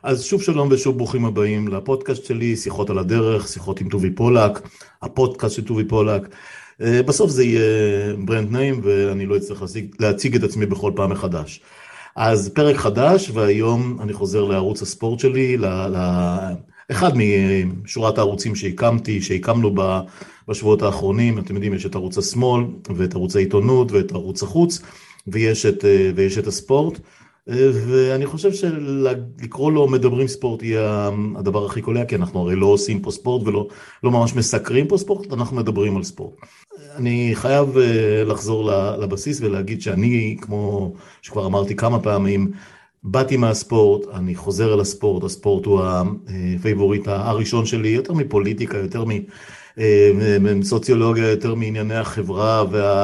אז שוב שלום ושוב ברוכים הבאים לפודקאסט שלי, שיחות על הדרך, שיחות עם טובי פולק, הפודקאסט של טובי פולק. בסוף זה יהיה ברנד ניים ואני לא אצטרך להציג את עצמי בכל פעם מחדש. אז פרק חדש, והיום אני חוזר לערוץ הספורט שלי, אחד משורת הערוצים שהקמנו בשבועות האחרונים. אתם יודעים, יש את ערוץ השמאל ואת ערוץ העיתונות ואת ערוץ החוץ, ויש את הספורט. ואני חושב שלקרוא לו מדברים ספורט יהיה הדבר הכי קולע, כי אנחנו הרי לא עושים פה ספורט ולא ממש מסקרים פה ספורט, אנחנו מדברים על ספורט. אני חייב לחזור לבסיס ולהגיד שאני, כמו שכבר אמרתי כמה פעמים, באתי מהספורט, אני חוזר אל הספורט. הספורט הוא הפייבוריט הראשון שלי, יותר מפוליטיקה, יותר מסוציולוגיה, יותר מענייני החברה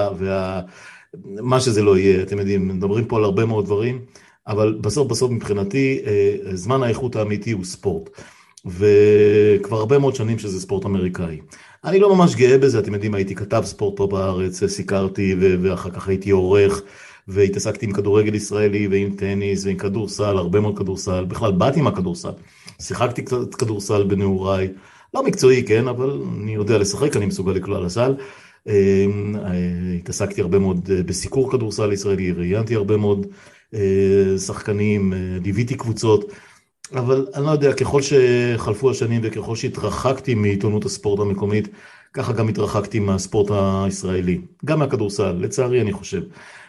מה שזה לא יהיה. אתם יודעים, מדברים פה על הרבה מאוד דברים, אבל בסוף מבחינתי זמן האיכות האמיתי הוא ספורט, וכבר הרבה מאוד שנים שזה ספורט אמריקאי. אני לא ממש גאה בזה, אתם יודעים, הייתי כתב ספורט פה בארץ, סיקרתי ואחר כך הייתי עורך, והתעסקתי עם כדורגל ישראלי ועם טניס ועם כדורסל, הרבה מאוד כדורסל, בכלל באתי מהכדורסל, שיחקתי קצת כדורסל בנעוריי, לא מקצועי, כן, אבל אני יודע לשחק, אני מסוגל לקלוע לסל. התעסקתי הרבה מאוד בסיקור כדורסל ישראלי, ראיינתי הרבה מאוד שחקנים, ליוויתי קבוצות, אבל אני לא יודע, ככל שחלפו השנים וככל שהתרחקתי מעיתונות הספורט המקומית, ככה גם התרחקתי מהספורט הישראלי, גם מהכדורסל, לצערי אני חושב.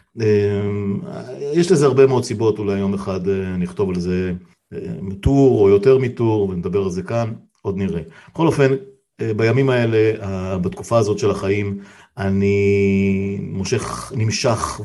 יש לזה הרבה מאוד סיבות, אולי יום אחד נכתוב על זה טור או יותר מטור, ונדבר על זה כאן, עוד נראה. בכל אופן, בימים האלה, בתקופה הזאת של החיים, אני נמשך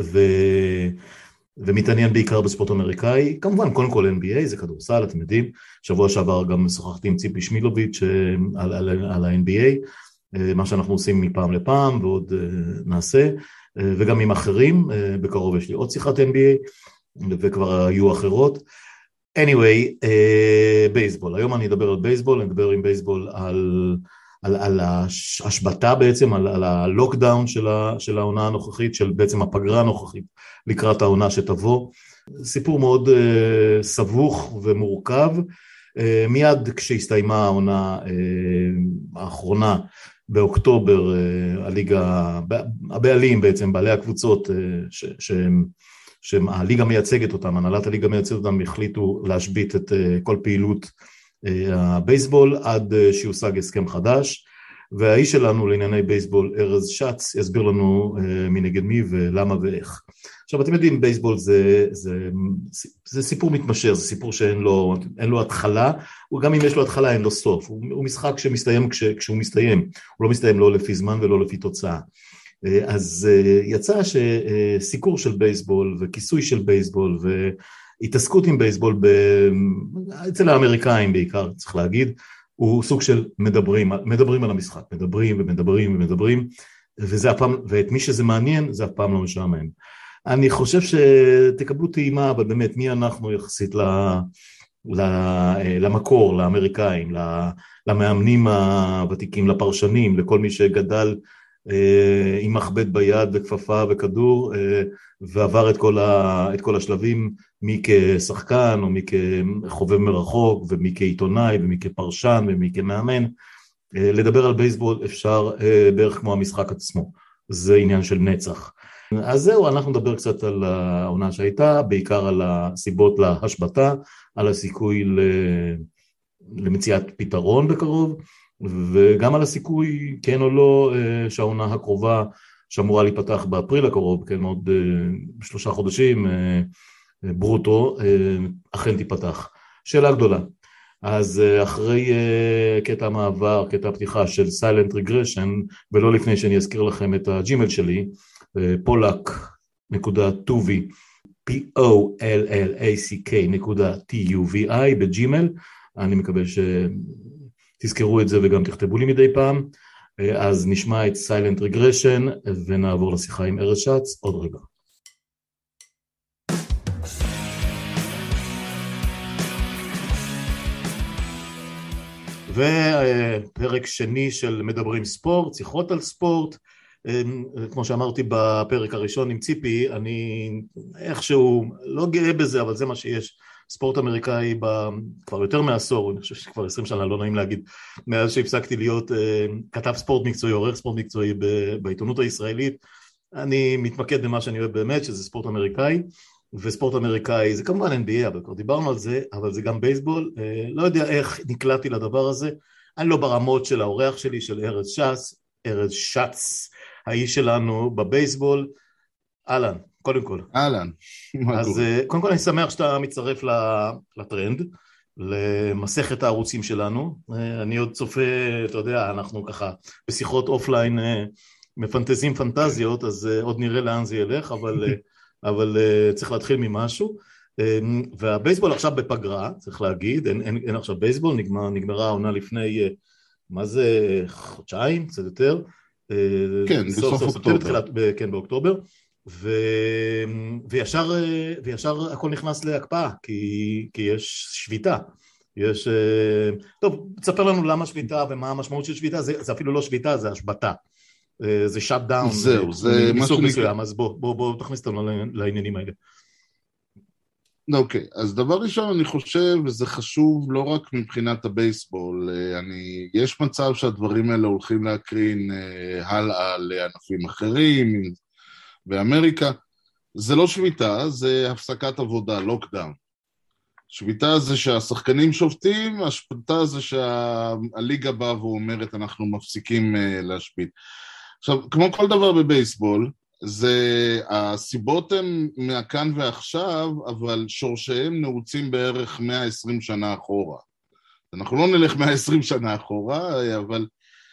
ומתעניין בעיקר בספורט אמריקאי, כמובן קודם כל NBA, זה כדורסל, אתם יודעים, שבוע שעבר גם שוחחתי עם ציפי שמילוביץ' על ה-NBA, מה שאנחנו עושים מפעם לפעם ועוד נעשה, וגם עם אחרים, בקרוב יש לי עוד שיחת NBA, וכבר היו אחרות. anyway, בייסבול, היום אני אדבר על בייסבול, אני אדבר עם בייסבול על ההשבתה בעצם, על הלוקדאון של העונה הנוכחית, של בעצם הפגרה הנוכחית לקראת העונה שתבוא. סיפור מאוד סבוך ומורכב. מיד כשהסתיימה העונה האחרונה באוקטובר, הבעלים בעצם, בעלי הקבוצות שהליגה מייצגת אותם, הנהלת הליגה מייצגת אותם, החליטו להשבית את כל פעילות הבייסבול עד שיושג הסכם חדש, והאיש שלנו לענייני בייסבול, ארז שץ, יסביר לנו מי נגד מי ולמה ואיך. עכשיו אתם יודעים, בייסבול זה סיפור מתמשך, זה סיפור שאין לו התחלה, וגם אם יש לו התחלה אין לו סוף, הוא משחק שמסתיים כשהוא מסתיים, הוא לא מסתיים לא לפי זמן ולא לפי תוצאה. אז יצא שסיקור של בייסבול וכיסוי של בייסבול והתעסקות עם בייסבול אצל האמריקאים בעיקר, צריך להגיד, הוא סוג של מדברים על המשחק, מדברים, ואת מי שזה מעניין זה אף פעם לא משעמם. אני חושב שתקבלו טעימה, אבל באמת מי אנחנו יחסית למקור, לאמריקאים, למאמנים הוותיקים, לפרשנים, לכל מי שגדל עם מחבט ביד וכפפה וכדור, ועבר את כל השלבים, מי כשחקן או מי כחובב מרחוק, ומי כעיתונאי ומי כפרשן ומי כמאמן. לדבר על בייסבול אפשר בערך כמו המשחק עצמו, זה עניין של נצח. אז זהו, אנחנו נדבר קצת על העונה שהייתה, בעיקר על הסיבות להשבתה, על הסיכוי למציאת פתרון בקרוב, וגם על הסיכוי, כן או לא, שהעונה הקרובה שאמורה להיפתח באפריל הקרוב, כן, עוד 3 חודשים, ברוטו, אכן תיפתח. שאלה גדולה. אז אחרי קטע המעבר, קטע הפתיחה של Silent Regression, ולא לפני שאני אזכיר לכם את הג'ימל שלי, polak.tuvi, POLLACK.TUVI בג'ימל, אני מקווה שתזכרו את זה וגם תכתבו לי מדי פעם. אז נשמע את Silent Regression ונעבור לשיחה עם ארז שץ עוד רגע. ופרק שני של מדברים ספורט, שיחות על ספורט. כמו שאמרתי בפרק הראשון עם ציפי, אני איכשהו לא גאה בזה, אבל זה מה שיש. ספורט אמריקאי כבר יותר מעשור, אני חושב שכבר 20 שנה, לא נעים להגיד, מאז שהפסקתי להיות כתב ספורט מקצועי, עורך ספורט מקצועי בעיתונות הישראלית, אני מתמקד במה שאני אוהב באמת, שזה ספורט אמריקאי, וספורט אמריקאי זה כמובן NBA, אבל כבר דיברנו על זה, אבל זה גם בייסבול, לא יודע איך נקלעתי לדבר הזה, אני לא ברמות של האורח שלי, של ארז שץ, האיש שלנו בבייסבול. אהלן, קודם כל. אהלן, מה אז קורה? קודם כל אני שמח שאתה מצטרף לטרנד, למסכת הערוצים שלנו. אני עוד צופה, אתה יודע, אנחנו ככה בשיחות אופליין מפנטזים פנטזיות, אז עוד נראה לאן זה ילך, אבל צריך להתחיל ממשהו. והבייסבול עכשיו בפגרה, צריך להגיד, אין עכשיו בייסבול, נגמרה העונה לפני, מה זה, חודשיים, קצת יותר, כן, סוף בסוף סוף ספטמבר, אוקטובר. כן, באוקטובר, וישר הכל נכנס להקפאה, כי יש שביתה. יש, טוב, תספר לנו למה שביתה ומה המשמעות של שביתה, זה אפילו לא שביתה, זה השבתה, זה שאט דאון זהו, זה מה מסוג שנקרא. מסוים, אז בוא תכניס אותנו לעניינים האלה. אוקיי, אז דבר ראשון אני חושב, וזה חשוב לא רק מבחינת הבייסבול, יש מצב שהדברים האלה הולכים להקרין הלאה לענפים אחרים באמריקה. זה לא שביתה, זה הפסקת עבודה, לוקדאון. שביתה זה שהשחקנים שובתים, השביתה זה שהליגה באה ואומרת אנחנו מפסיקים להשבית. עכשיו, כמו כל דבר בבייסבול, הסיבות הן מהכאן ועכשיו, אבל שורשיהם נעוצים בערך 120 שנה אחורה. אנחנו לא נלך 120 שנה אחורה, אבל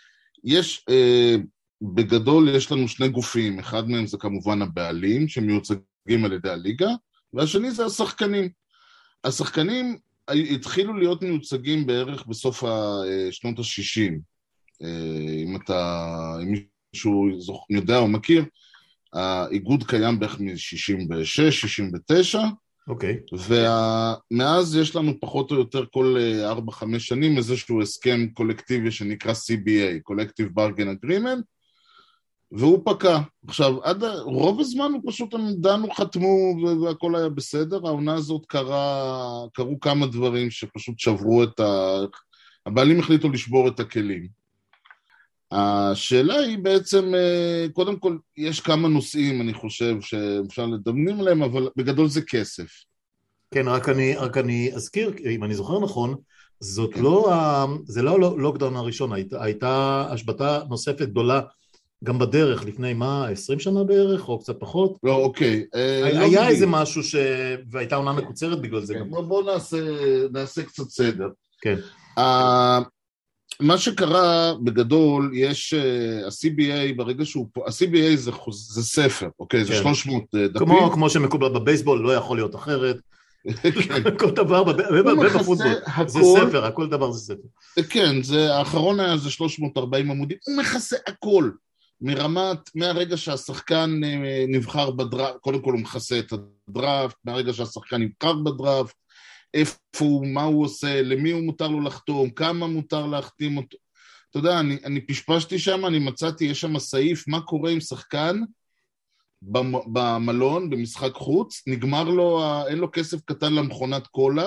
בגדול יש לנו שני גופים, אחד מהם זה כמובן הבעלים, שמיוצגים על ידי הליגה, והשני זה השחקנים. השחקנים התחילו להיות מיוצגים בערך בסוף שנות ה-60. אם מישהו יודע או מכיר, האיגוד קיים בערך מ-66, 69, אוקיי. ומאז יש לנו פחות או יותר כל 4-5 שנים איזשהו הסכם קולקטיבי שנקרא CBA, Collective Bargain Agreement, והוא פקע. עכשיו, רוב הזמן הוא פשוט, הם דנו, חתמו והכל היה בסדר. העונה הזאת קרו כמה דברים שפשוט שברו הבעלים החליטו לשבור את הכלים. השאלה היא בעצם, קודם כל, יש כמה נושאים, אני חושב, שאפשר לדמיין עליהם, אבל בגדול זה כסף. כן, רק אני אזכיר, אם אני זוכר נכון, כן. זה לא לוקדאון הראשון, הייתה השבתה נוספת גדולה גם בדרך, לפני 20 שנה בערך, או קצת פחות? לא, אוקיי. היה איזה משהו והייתה עונה מקוצרת בגלל זה גם. בואו נעשה קצת סדר. כן. מה שקרה בגדול, יש ה-CBA, ברגע שהוא פה, ה-CBA זה ספר, אוקיי? זה 300 דפים. כמו שמקובל בבייסבול, לא יכול להיות אחרת. כל דבר, בפוטבול, זה ספר, הכל דבר זה ספר. כן, האחרון היה זה 340 עמודים, הוא מכסה הכל. מהרגע שהשחקן נבחר בדראפט, קודם כל הוא מכסה את הדראפט, מהרגע שהשחקן נבחר בדראפט, איפה הוא, מה הוא עושה, למי הוא מותר לו לחתום, כמה מותר להחתים אותו. אתה יודע, אני פשפשתי שם, אני מצאתי, יש שם סעיף, מה קורה עם שחקן במלון, במשחק חוץ, נגמר לו, אין לו כסף קטן למכונת קולה,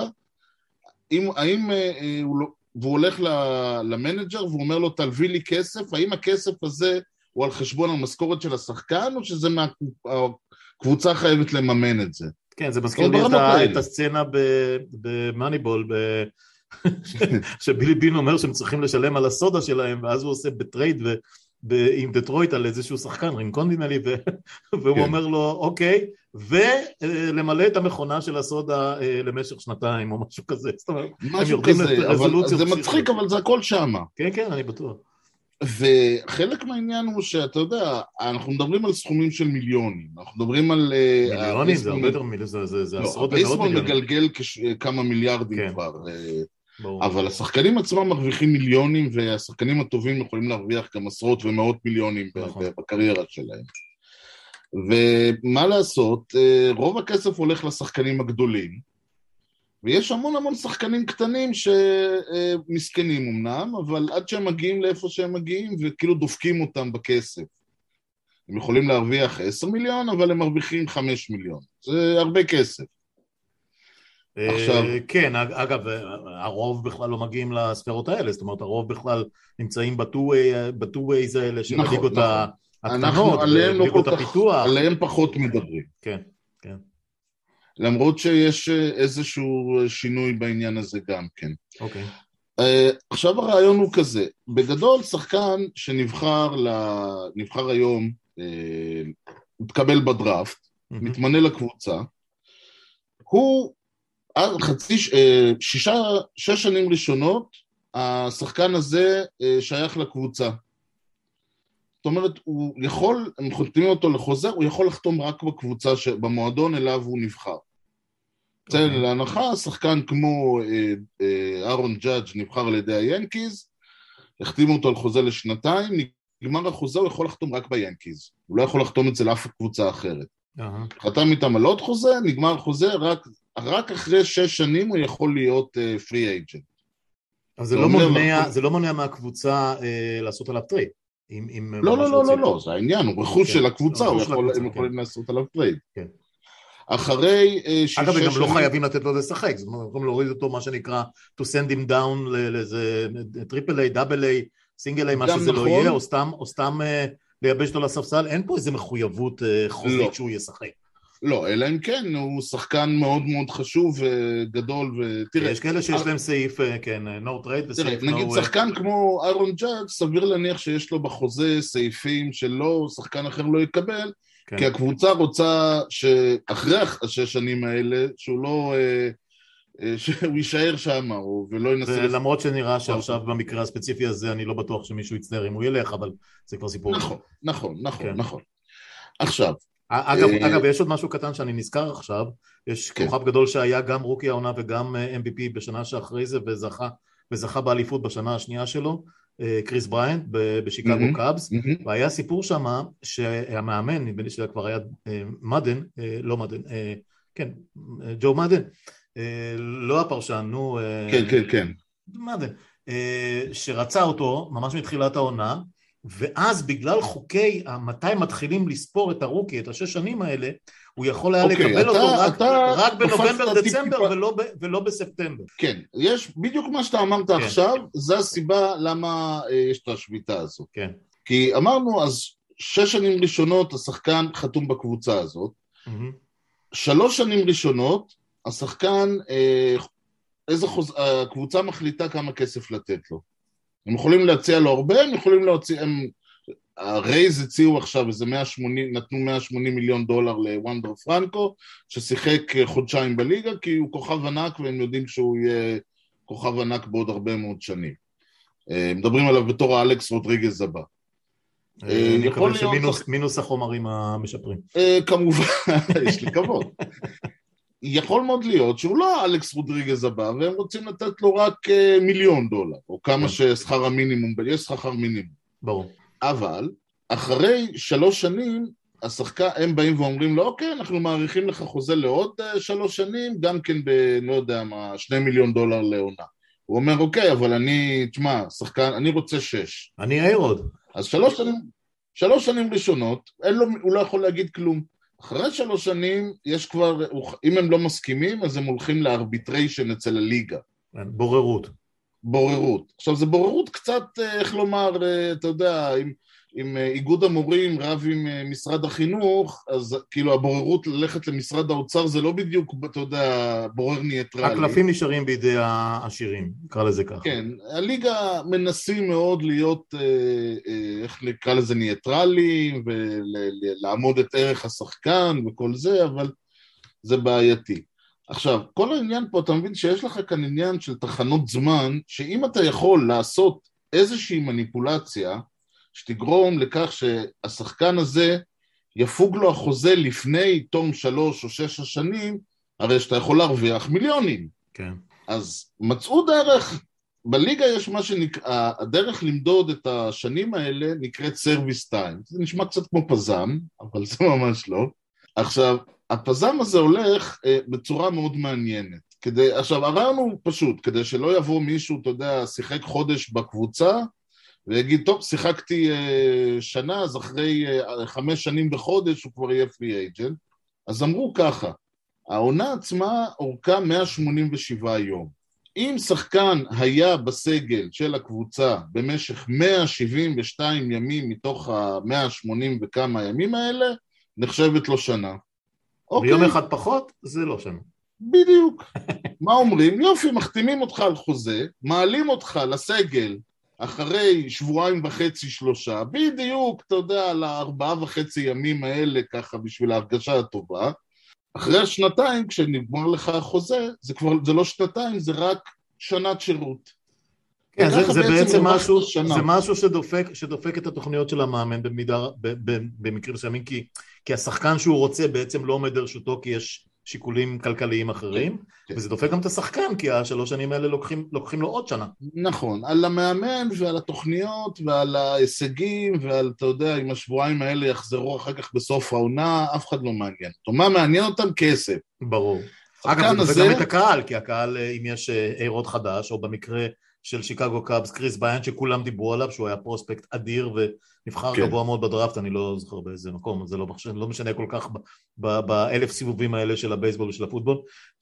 והוא הולך למנג'ר, והוא אומר לו, תלווי לי כסף, האם הכסף הזה הוא על חשבון המשכורת של השחקן, או שזה הקבוצה חייבת לממן את זה? כן, זה מזכיר לי את הסצנה במאניבול, שבילי בין אומר שהם צריכים לשלם על הסודה שלהם, ואז הוא עושה בטרייד עם דטרויט על איזשהו שחקן, רינקון נדמה לי, והוא אומר לו, אוקיי, ולמלא את המכונה של הסודה למשך שנתיים, או משהו כזה. משהו כזה, זה מצחיק, אבל זה הכל שמה. כן, כן, אני בטוח. וחלק מהעניין הוא שאתה יודע, אנחנו מדברים על סכומים של מיליונים, אנחנו מדברים על... מיליונים, זה הרבה יותר מיליונים, זה עשרות ומאות מיליונים. הבייסבול מגלגל כמה מיליארדים כבר, אבל השחקנים עצמם מרוויחים מיליונים, והשחקנים הטובים יכולים להרוויח גם עשרות ומאות מיליונים בקריירה שלהם. ומה לעשות, רוב הכסף הולך לשחקנים הגדולים, ויש המון שחקנים קטנים שמסכנים אמנם, אבל עד שהם מגיעים לאיפה שהם מגיעים, וכאילו דופקים אותם בכסף. הם יכולים להרוויח 10 מיליון, אבל הם מרוויחים 5 מיליון. זה הרבה כסף. עכשיו, כן, אגב, הרוב בכלל לא מגיעים לספרות האלה, זאת אומרת, הרוב בכלל נמצאים בטו-ווייז האלה של נכון, הליגות נכון. הקטנות אנחנו עליהם לא כל וליגות כך, הפיתוח. עליהם פחות מדברים. כן, כן, למרות שיש איזשהו שינוי בעניין הזה גם כן. אוקיי. עכשיו הרעיון הוא כזה, בגדול שחקן נבחר היום, מתקבל בדראפט, מתמנה לקבוצה, הוא שש שנים ראשונות, השחקן הזה שייך לקבוצה. זאת אומרת, הם חותמים אותו לחוזר, הוא יכול לחתום רק בקבוצה, במועדון אליו הוא נבחר. זה להנחה, שחקן כמו אהרון ג'אדג' נבחר על ידי היאנקיז, החתימו אותו על חוזה לשנתיים, נגמר החוזה, הוא יכול לחתום רק ביאנקיז. הוא לא יכול לחתום אצל אף קבוצה אחרת. חתם איתם על עוד חוזה, נגמר החוזה, רק אחרי 6 שנים הוא יכול להיות פרי אייג'נט. אז זה לא מונע מהקבוצה לעשות עליו טרייד. לא, זה העניין, הוא רכוש של הקבוצה, הם יכולים לעשות עליו טרייד. כן. אחרי 6 שנים... אגב, הם גם לא חייבים לתת לו לשחק, זאת אומרת, יכולים להוריד אותו מה שנקרא to send him down לאיזה טריפל איי, דאבל איי, סינגל איי, מה שזה לא יהיה, או סתם לייבש אותו לספסל, אין פה איזה מחויבות חוזית שהוא ישחק. לא, אלא אם כן, הוא שחקן מאוד מאוד חשוב וגדול, ותראה... יש כאלה שיש להם סעיף, כן, no trade וסעיף no... נגיד שחקן כמו אהרון ג'אדג' סביר להניח שיש לו בחוזה סעיפים שלא, שחקן אחר לא יקבל, כי הקבוצה רוצה שאחרי 6 שנים האלה, שהוא לא... שהוא יישאר שם, ולא ינסה... למרות שנראה שעכשיו במקרה הספציפי הזה, אני לא בטוח שמישהו יצטער אם הוא ילך, אבל זה כבר סיפור. נכון. עכשיו... אגב, יש עוד משהו קטן שאני נזכר עכשיו, יש כוכב גדול שהיה גם רוקי העונה וגם MVP בשנה שאחרי זה, וזכה באליפות בשנה השנייה שלו, קריס בריינט בשיקגו קאבס, והיה סיפור שמה שהמאמן, נדמה לי שזה כבר היה מדן, לא מדן, כן, ג'ו מדן, לא הפרשן, נו, כן, מדן, שרצה אותו ממש מתחילת העונה, ואז בגלל חוקי מתי מתחילים לספור את הרוקי, את 6 שנים האלה, הוא יכול היה לקבל אותו רק בנובמבר, דצמבר ולא בספטמבר. כן, יש בדיוק מה שאתה אמרת עכשיו, זה הסיבה למה יש את השביתה הזו. כן. כי אמרנו, אז 6 שנים ראשונות השחקן חתום בקבוצה הזאת, 3 שנים ראשונות השחקן, הקבוצה מחליטה כמה כסף לתת לו. הם יכולים להציע לו הרבה, הם יכולים להציע, הרייז הציעו עכשיו איזה 180, נתנו $180 מיליון לוונדר פרנקו, ששיחק חודשיים בליגה, כי הוא כוכב ענק, והם יודעים שהוא יהיה כוכב ענק בעוד הרבה מאוד שנים. מדברים עליו בתור האלכס רודריגז הבא. אני מקווה שמינוס החומרים המשפרים. כמובן, יש לי כבוד. יכול מאוד להיות שהוא לא אלכס רודריגז הבא, והם רוצים לתת לו רק $1 מיליון, או כמה ששכר המינימום, יש שכר מינימום. ברור. אבל, אחרי 3 שנים, השחקן, הם באים ואומרים לו, אוקיי, אנחנו מעריכים לך חוזה לעוד 3 שנים, גם כן לא יודע מה, $2 מיליון לעונה. הוא אומר, אוקיי, אבל תשמע, שחקן, אני רוצה 6. אני איירוד. אז 3 שנים ראשונות, הוא לא יכול להגיד כלום. אחרי 3 שנים, יש כבר, אם הם לא מסכימים, אז הם הולכים לארביטריישן אצל הליגה. בוררות. עכשיו, זה בוררות קצת, איך לומר, אתה יודע, אם איגוד המורים רב עם משרד החינוך, אז כאילו הבוררות ללכת למשרד האוצר, זה לא בדיוק, אתה יודע, בורר ניטרלי. הקלפים נשארים בידי העשירים, נקרא לזה ככה. כן, הליגה מנסים מאוד להיות, איך נקרא לזה, ניטרלי, ולעמוד את ערך השחקן וכל זה, אבל זה בעייתי. עכשיו, כל העניין פה, אתה מבין שיש לך כאן עניין של תחנות זמן, שאם אתה יכול לעשות איזושהי מניפולציה, שתגרום לכך שהשחקן הזה יפוג לו החוזה לפני תום 3 או 6 השנים, הרי שאתה יכול להרוויח מיליונים. כן. אז מצאו דרך, בליגה יש מה שנקרא, הדרך למדוד את השנים האלה נקראת סרוויס טיים. זה נשמע קצת כמו פזם, אבל זה ממש לא. עכשיו, הפזם הזה הולך בצורה מאוד מעניינת. עכשיו, הרעיון הוא פשוט, כדי שלא יבוא מישהו, אתה יודע, שיחק חודש בקבוצה, ויגיד, טוב, שיחקתי שנה, אז אחרי 5 שנים בחודש הוא כבר יהיה פרי אייג'נט. אז אמרו ככה, העונה עצמה אורכה 187 יום. אם שחקן היה בסגל של הקבוצה במשך 172 ימים מתוך ה-180 וכמה ימים האלה, נחשבת לו שנה. ביום אחד פחות, זה לא שנה. בדיוק. מה אומרים? יופי, מחתימים אותך על חוזה, מעלים אותך לסגל אחרי שבועיים וחצי, 3, בדיוק, אתה יודע, על 4.5 ימים האלה, ככה בשביל ההרגשה הטובה. אחרי 2 כשנגמר לך החוזה, זה לא 2, זה רק שנת שירות. כן, זה בעצם משהו, זה משהו שדופק את התוכניות של המאמן במקרים מסוימים, כי השחקן שהוא רוצה בעצם לא עומד לרשותו, כי יש שיקולים כלכליים אחרים, וזה דופק גם את השחקן, כי 3 שנים האלה לוקחים לו עוד שנה. נכון, על המאמן ועל התוכניות ועל ההישגים, ועל, אתה יודע, אם השבועיים האלה יחזרו אחר כך בסוף העונה, אף אחד לא מעניין אותו. מה מעניין אותם? כסף. ברור. אגב, זה דופק גם את הקהל, כי הקהל, אם יש אירוד חדש, או במקרה של שיקגו קאבס, קריס ביין, שכולם דיברו עליו, שהוא היה פרוספקט אדיר, ונבחר גבוה מאוד בדראפט, אני לא זוכר באיזה מקום, זה לא משנה כל כך ב1,000 סיבובים האלה של הבייסבול ושל הפוטבול.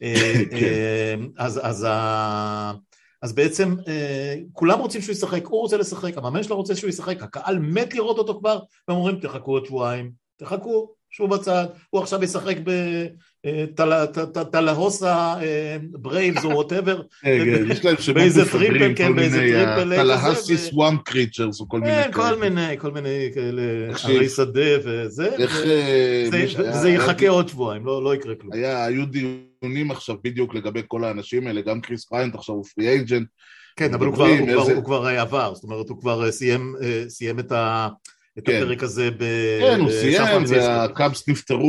אז בעצם כולם רוצים שהוא ישחק, הוא רוצה לשחק, המאמן שלו רוצה שהוא ישחק, הקהל מת לראות אותו כבר, והם אומרים, תחכו עוד שבועיים, תחכו, שוב בצד, הוא עכשיו ישחק בטלהוסה, ברייבס או ווטאבר, באיזה טריפל, כן, באיזה טריפל, טלהסי סוואמפ קריצ'רס או כל מיני כאלה. כל מיני כאלה, הרי שדה וזה, וזה יחכה עוד שבועיים, לא יקרה כלום. היו דיונים עכשיו בדיוק לגבי כל האנשים האלה, גם קריס בריינט עכשיו הוא פרי אייג'נט. כן, אבל הוא כבר עבר, זאת אומרת, הוא כבר סיים את הפרק הזה כן, הוא סיים, והקאבס נפטרו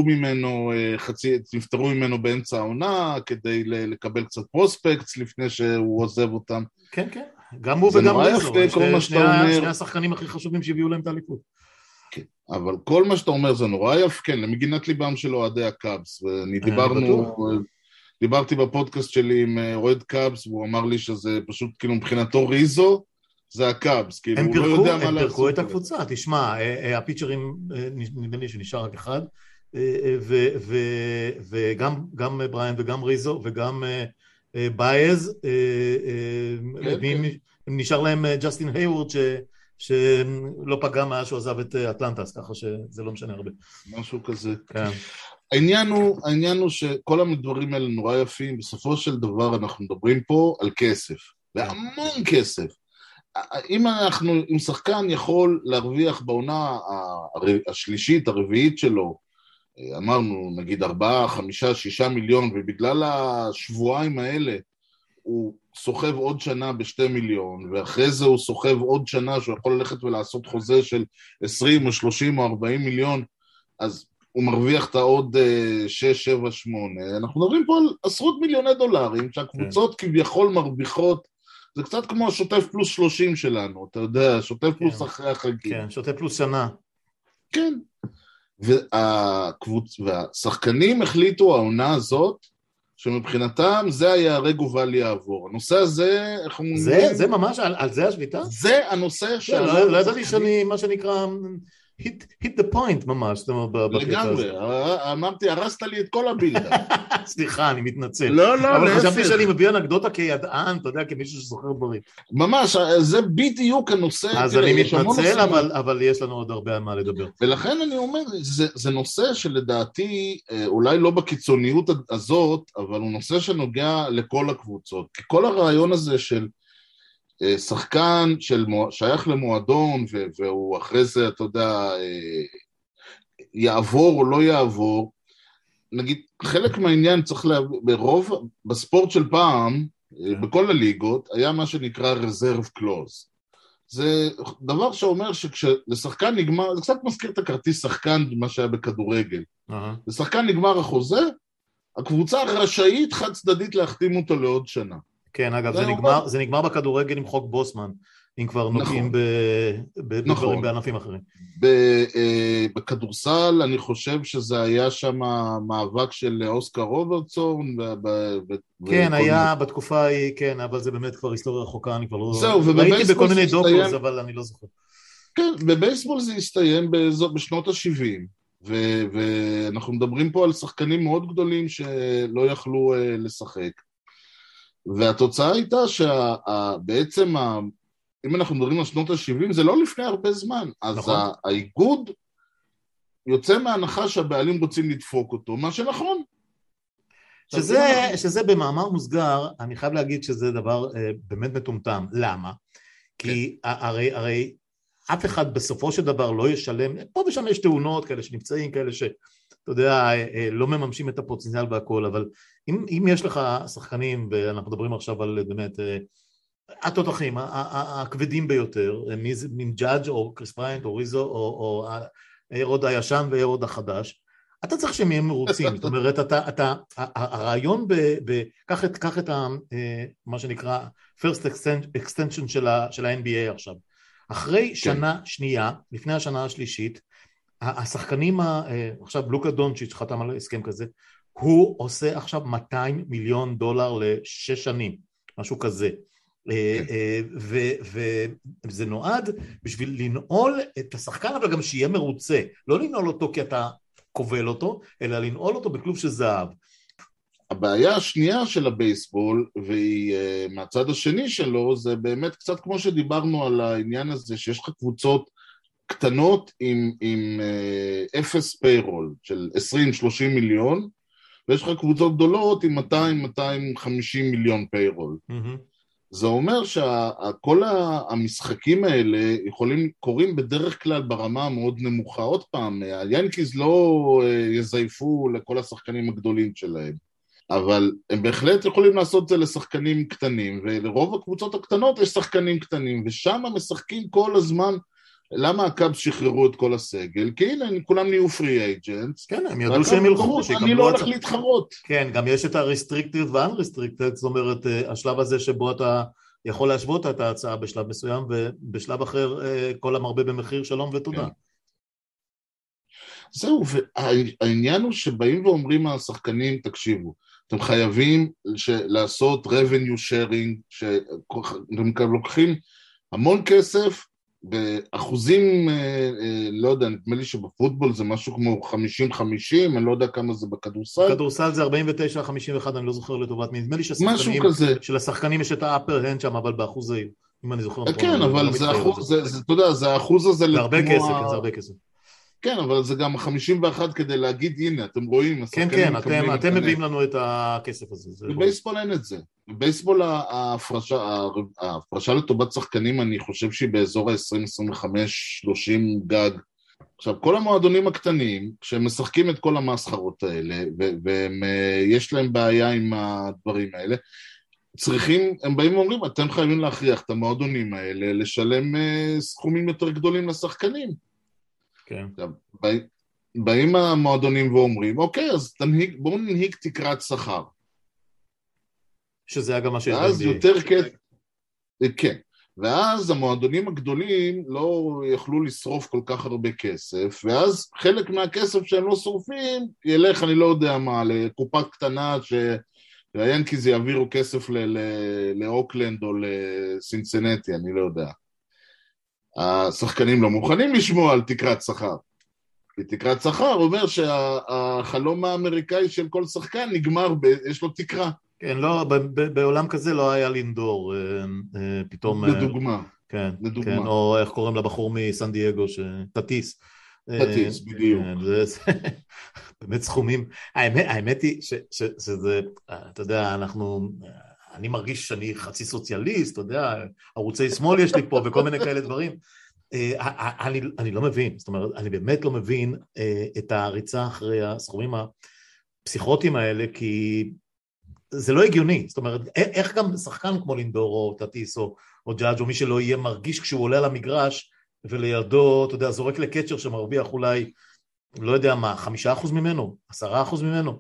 ממנו באמצע העונה, כדי לקבל קצת פרוספקטס לפני שהוא עוזב אותם. כן, כן, גם הוא וגם ריזו, שני השחקנים הכי חשובים שהביאו להם את האליפות. כן, אבל כל מה שאתה אומר זה נורא יפה, כן, למגינת ליבם של אוהדי הקאבס, ואני דיברתי בפודקאסט שלי עם אוהד קאבס, והוא אמר לי שזה פשוט כאילו מבחינתו ריזו, זה הקאבס, כאילו הוא לא יודע מה לעשות. הם פרקו את הקבוצה, תשמע, הפיצ'רים נדמה לי שנשאר רק אחד, וגם בריין וגם ריזו וגם בייז, נשאר להם ג'סטין היוורד שלא פגע מאז שהוא עזב את אטלנטס, ככה שזה לא משנה הרבה. משהו כזה. העניין הוא שכל הדברים האלה נורא יפים, בסופו של דבר אנחנו מדברים פה על כסף, והמון כסף. אם שחקן יכול להרוויח בעונה השלישית, הרביעית שלו, אמרנו נגיד 4, 5, 6 מיליון, ובגלל השבועיים האלה הוא סוחב עוד שנה ב2 מיליון, ואחרי זה הוא סוחב עוד שנה שהוא יכול ללכת ולעשות חוזה של 20 או 30 או 40 מיליון, אז הוא מרוויח את העוד 6, 7, 8. אנחנו מדברים פה על עשרות מיליוני דולרים, שהקבוצות כביכול מרוויחות, זה קצת כמו השוטף פלוס 30 שלנו, אתה יודע, שוטף פלוס אחרי החגים. כן, שוטף פלוס שנה. כן, והשחקנים החליטו העונה הזאת, שמבחינתם זה היה הרג ובל יעבור. הנושא הזה, איך אומרים? זה ממש, על זה השביתה? זה הנושא לא ידעתי שאני, מה שנקרא, hit the point ממש. לגמרי, אמרתי, הרסת לי את כל הבילדה. סליחה, אני מתנצל. לא, אבל חשבתי שאני מביא אנקדוטה כידען, אתה יודע, כמישהו שזוכר דברים. ממש, זה בדיוק הנושא. אז אני מתנצל, אבל יש לנו עוד הרבה על מה לדבר. ולכן אני אומר, זה נושא שלדעתי, אולי לא בקיצוניות הזאת, אבל הוא נושא שנוגע לכל הקבוצות. כי כל הרעיון הזה של שחקן שייך למועדון, והוא אחרי זה, אתה יודע, יעבור או לא יעבור, נגיד, חלק מהעניין צריך ברוב, בספורט של פעם, בכל הליגות, היה מה שנקרא reserve clause. זה דבר שאומר שכשלשחקן נגמר, זה קצת מזכיר את הכרטיס שחקן, מה שהיה בכדורגל. לשחקן נגמר החוזה, הקבוצה רשאית חד צדדית להחתים אותו לעוד שנה. כן, אגב, זה נגמר בכדורגל עם חוק בוסמן, אם כבר נוגעים בדברים בענפים אחרים. בכדורסל אני חושב שזה היה שם מאבק של אוסקר רוברטסון. כן, היה בתקופה ההיא, כן, אבל זה באמת כבר היסטוריה רחוקה, אני כבר לא... ראיתי בכל מיני דוקוס, אבל אני לא זוכר. כן, בבייסבול זה הסתיים בשנות ה-70. ואנחנו מדברים פה על שחקנים מאוד גדולים שלא יכלו לשחק. והתוצאה הייתה שבעצם, אם אנחנו מדברים על שנות ה-70, זה לא לפני הרבה זמן, אז נכון. האיגוד יוצא מההנחה שהבעלים רוצים לדפוק אותו, מה שנכון. שזה במאמר מוסגר, אני חייב להגיד שזה דבר באמת מטומטם. למה? כי הרי אף אחד בסופו של דבר לא ישלם, פה ושם יש תאונות כאלה שנפצעים, כאלה שאתה יודע, לא מממשים את הפוטנציאל והכל, אבל אם יש לך שחקנים, ואנחנו מדברים עכשיו על באמת, התותחים, הכבדים ביותר, מין ג'אדג' או קריס בריינט או ריזו או הרוד הישן והרוד החדש, אתה צריך שהם יהיו מרוצים, זאת אומרת, הרעיון קח את מה שנקרא first extension של ה-NBA עכשיו, אחרי שנה שנייה, לפני השנה השלישית, השחקנים, עכשיו לוקה דונצ'יץ' חתם על הסכם כזה, הוא עושה עכשיו $200 מיליון ל6 שנים, משהו כזה, וזה נועד בשביל לנעול את השחקן, אבל גם שיהיה מרוצה, לא לנעול אותו כי אתה כובל אותו, אלא לנעול אותו בכלוב של זהב. הבעיה השנייה של הבייסבול, והיא מהצד השני שלו, זה באמת קצת כמו שדיברנו על העניין הזה, שיש לך קבוצות קטנות עם אפס פיירול של 20-30 מיליון, ויש לך קבוצות גדולות עם 200-250 מיליון פיירול. זה אומר שכל המשחקים האלה קורים בדרך כלל ברמה המאוד נמוכה. עוד פעם, היאנקיז לא יזייפו לכל השחקנים הגדולים שלהם, אבל הם בהחלט יכולים לעשות את זה לשחקנים קטנים, ולרוב הקבוצות הקטנות יש שחקנים קטנים, ושם משחקים כל הזמן. למה הקאבס שחררו את כל הסגל? כי הנה, כולם נהיו פרי אייג'נטס. כן, הם ידעו שהם ילכו. אני לא הולך להתחרות. כן, גם יש את ה-restricted וה-unrestricted, זאת אומרת, השלב הזה שבו אתה יכול להשוות את ההצעה בשלב מסוים, ובשלב אחר כל המרבה במחיר שלום ותודה. זהו, והעניין הוא שבאים ואומרים השחקנים, תקשיבו, אתם חייבים לעשות revenue sharing, שאתם לוקחים המון כסף, באחוזים, לא יודע, נדמה לי שבפוטבול זה משהו כמו 50-50, אני לא יודע כמה זה בכדורסל. בכדורסל זה 49-51, אני לא זוכר לטובת מי, נדמה לי שלשחקנים יש את האפר הנד שם, אבל באחוז זה, אם אני זוכר. כן, אבל זה אחוז, אתה יודע, זה האחוז הזה... זה הרבה כסף, כן, זה הרבה כסף. כן, אבל זה גם 51 כדי להגיד, הנה, אתם רואים, כן, כן, אתם מביאים לנו את הכסף הזה. בבייסבול אין את זה. בבייסבול ההפרשה לטובת שחקנים, אני חושב שהיא באזור ה-20-25-30 גג. עכשיו, כל המועדונים הקטנים, כשהם משחקים את כל המסחרות האלה, ויש להם בעיה עם הדברים האלה, הם באים ואומרים, אתם חייבים להכריח את המועדונים האלה, לשלם סכומים יותר גדולים לשחקנים. כן. באים המועדונים ואומרים, אוקיי, אז בואו ננהיג תקרת שכר. שזה היה גם מה שיש ואז יותר כן. ואז המועדונים הגדולים לא יכלו לשרוף כל כך הרבה כסף, ואז חלק מהכסף שהם לא שורפים, ילך, אני לא יודע מה, לקופה קטנה שהיאנקיז יעבירו כסף לאוקלנד או לסינסינטי, אני לא יודע. השחקנים לא מוכנים לשמוע על תקרת שכר. כי תקרת שכר אומר שהחלום האמריקאי של כל שחקן נגמר, יש לו תקרה. כן, לא, בעולם כזה לא היה לינדור, פתאום... לדוגמה. כן, או איך קוראים לבחור מסן דייגו, תטיס. תטיס, בדיוק. זה באמת סכומים. האמת היא שזה, אתה יודע, אני מרגיש שאני חצי סוציאליסט, אתה יודע, ערוצי שמאל יש לי פה וכל מיני כאלה דברים. אני לא מבין, זאת אומרת, אני באמת לא מבין את הריצה אחרי הסכומים הפסיכוטיים האלה, כי זה לא הגיוני, זאת אומרת, איך גם שחקן כמו לינדור או תטיס או ג'אדג' או מי שלא יהיה מרגיש כשהוא עולה למגרש, ולידו, אתה יודע, זורק לקצ'ר שמרוויח אולי, לא יודע מה, 5% ממנו, 10% ממנו.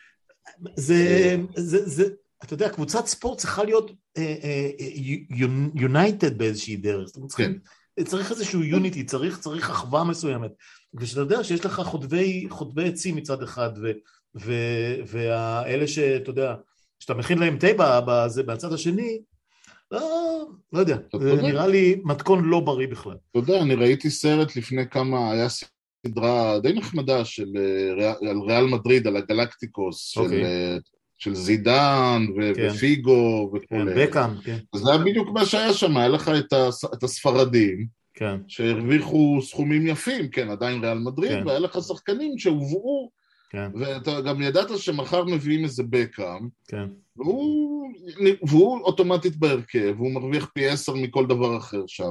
אתה יודע, קבוצת ספורט צריכה להיות יונייטד באיזושהי דרך, זאת אומרת, צריך איזשהו יוניטי, צריך אחווה מסוימת, ושאתה יודע שיש לך חוטבי עצים מצד אחד, והאלה שאתה יודע, שאתה מכין להם תה בצד השני, לא יודע, נראה לי מתכון לא בריא בכלל. אתה יודע, אני ראיתי סרט לפני כמה, היה סדרה די נחמדה על ריאל מדריד, על הגלקטיקוס, אוקיי. של זידן כן. ופיגו וכו'. כן, בקאם, כן. זה היה בדיוק מה שהיה שם, היה לך את הספרדים, כן. שהרוויחו סכומים יפים, כן, עדיין ריאל מדריד, כן. והיה לך שחקנים שהובאו, כן. ואתה גם ידעת שמחר מביאים איזה בקאם, כן. והוא אוטומטית בהרכב, והוא מרוויח פי 10 מכל דבר אחר שם,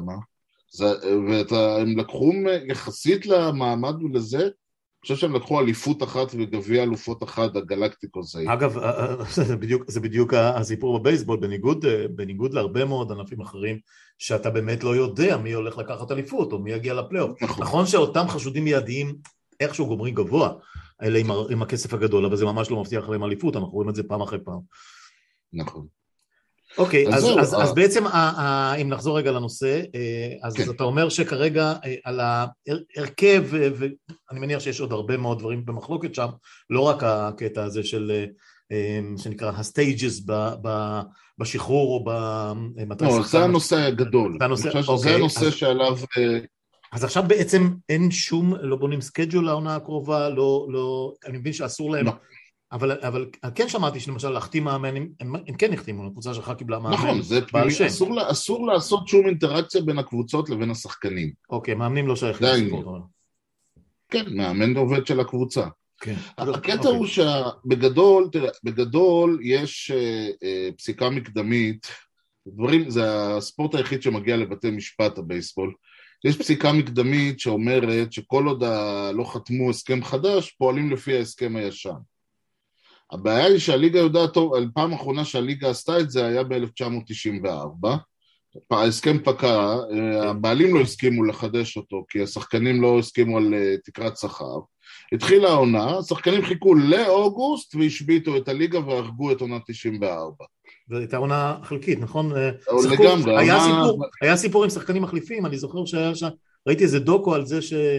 והם לקחו יחסית למעמד ולזה, אני חושב שהם לקחו אליפות אחת וגביע אלופות אחת, הגלקטיקוס ההיא. אגב, זה בדיוק הסיפור בבייסבול, בניגוד להרבה מאוד ענפים אחרים, שאתה באמת לא יודע מי הולך לקחת אליפות, או מי יגיע לפלייאוף. נכון שאותם חשודים מיידיים איכשהו גומרים גבוה, אלה עם הכסף הגדול, אבל זה ממש לא מבטיח להם אליפות, אנחנו רואים את זה פעם אחרי פעם. נכון. אוקיי, אז בעצם אם נחזור רגע לנושא, אז אתה אומר שכרגע על ההרכב, ואני מניח שיש עוד הרבה מאוד דברים במחלוקת שם, לא רק הקטע הזה של, שנקרא הסטייג'ס בשחרור או במתי שחקן. זה הנושא הגדול, אני חושב שזה הנושא שעליו... אז עכשיו בעצם אין שום, לא בונים סקייג'ול לעונה הקרובה, אני מבין שאסור להם... אבל כן שמעתי שלמשל להחתים מאמן, הם כן החתימו, הקבוצה שלך קיבלה מאמן. נכון, זה פנימי, אסור לעשות שום אינטראקציה בין הקבוצות לבין השחקנים. אוקיי, מאמנים לא שייך לסיפור. כן, מאמן עובד של הקבוצה. כן. הקטע הוא שבגדול, תראה, בגדול יש פסיקה מקדמית, זה הספורט היחיד שמגיע לבתי משפט, הבייסבול, יש פסיקה מקדמית שאומרת שכל עוד לא חתמו הסכם חדש, פועלים לפי ההסכם הישן. הבעיה היא שהליגה יודעת טוב, על פעם האחרונה שהליגה עשתה את זה היה ב-1994, ההסכם פקע, הבעלים לא הסכימו לחדש אותו, כי השחקנים לא הסכימו על תקרת שכר, התחילה העונה, השחקנים חיכו לאוגוסט והשביתו את הליגה והרגו את עונה 94. זו הייתה עונה חלקית, נכון? לגמרי. היה סיפור עם שחקנים מחליפים, אני זוכר ראיתי איזה דוקו על זה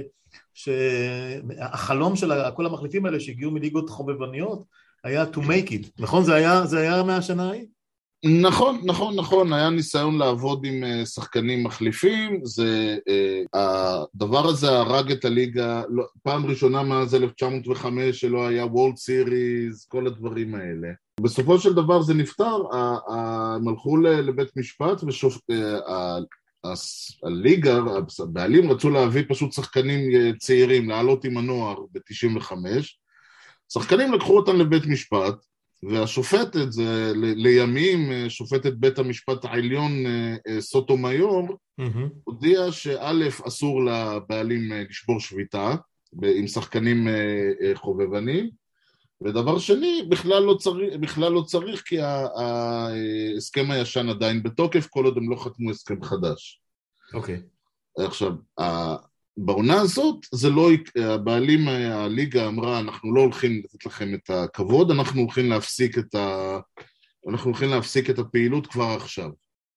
שהחלום של כל המחליפים האלה שהגיעו מליגות חובבניות, היה to make it, נכון? זה היה מהשנה ההיא? נכון, היה ניסיון לעבוד עם שחקנים מחליפים, הדבר הזה הרג את הליגה, פעם ראשונה מאז 1905 שלא היה וולד סיריז, כל הדברים האלה. בסופו של דבר זה נפטר, הם הלכו לבית משפט, הליגה, הבעלים רצו להביא פשוט שחקנים צעירים, לעלות עם הנוער ב-95, שחקנים לקחו אותם לבית משפט, והשופטת, זה לימים, שופטת בית המשפט העליון סוטומיור, הודיעה שא' אסור לבעלים לשבור שביתה, עם שחקנים חובבנים, ודבר שני, בכלל לא צריך, כי ההסכם הישן עדיין בתוקף, כל עוד הם לא חתמו הסכם חדש. אוקיי. עכשיו, בעונה הזאת, זה לא, הבעלים, הליגה אמרה, אנחנו לא הולכים לתת לכם את הכבוד, אנחנו הולכים להפסיק את הפעילות כבר עכשיו.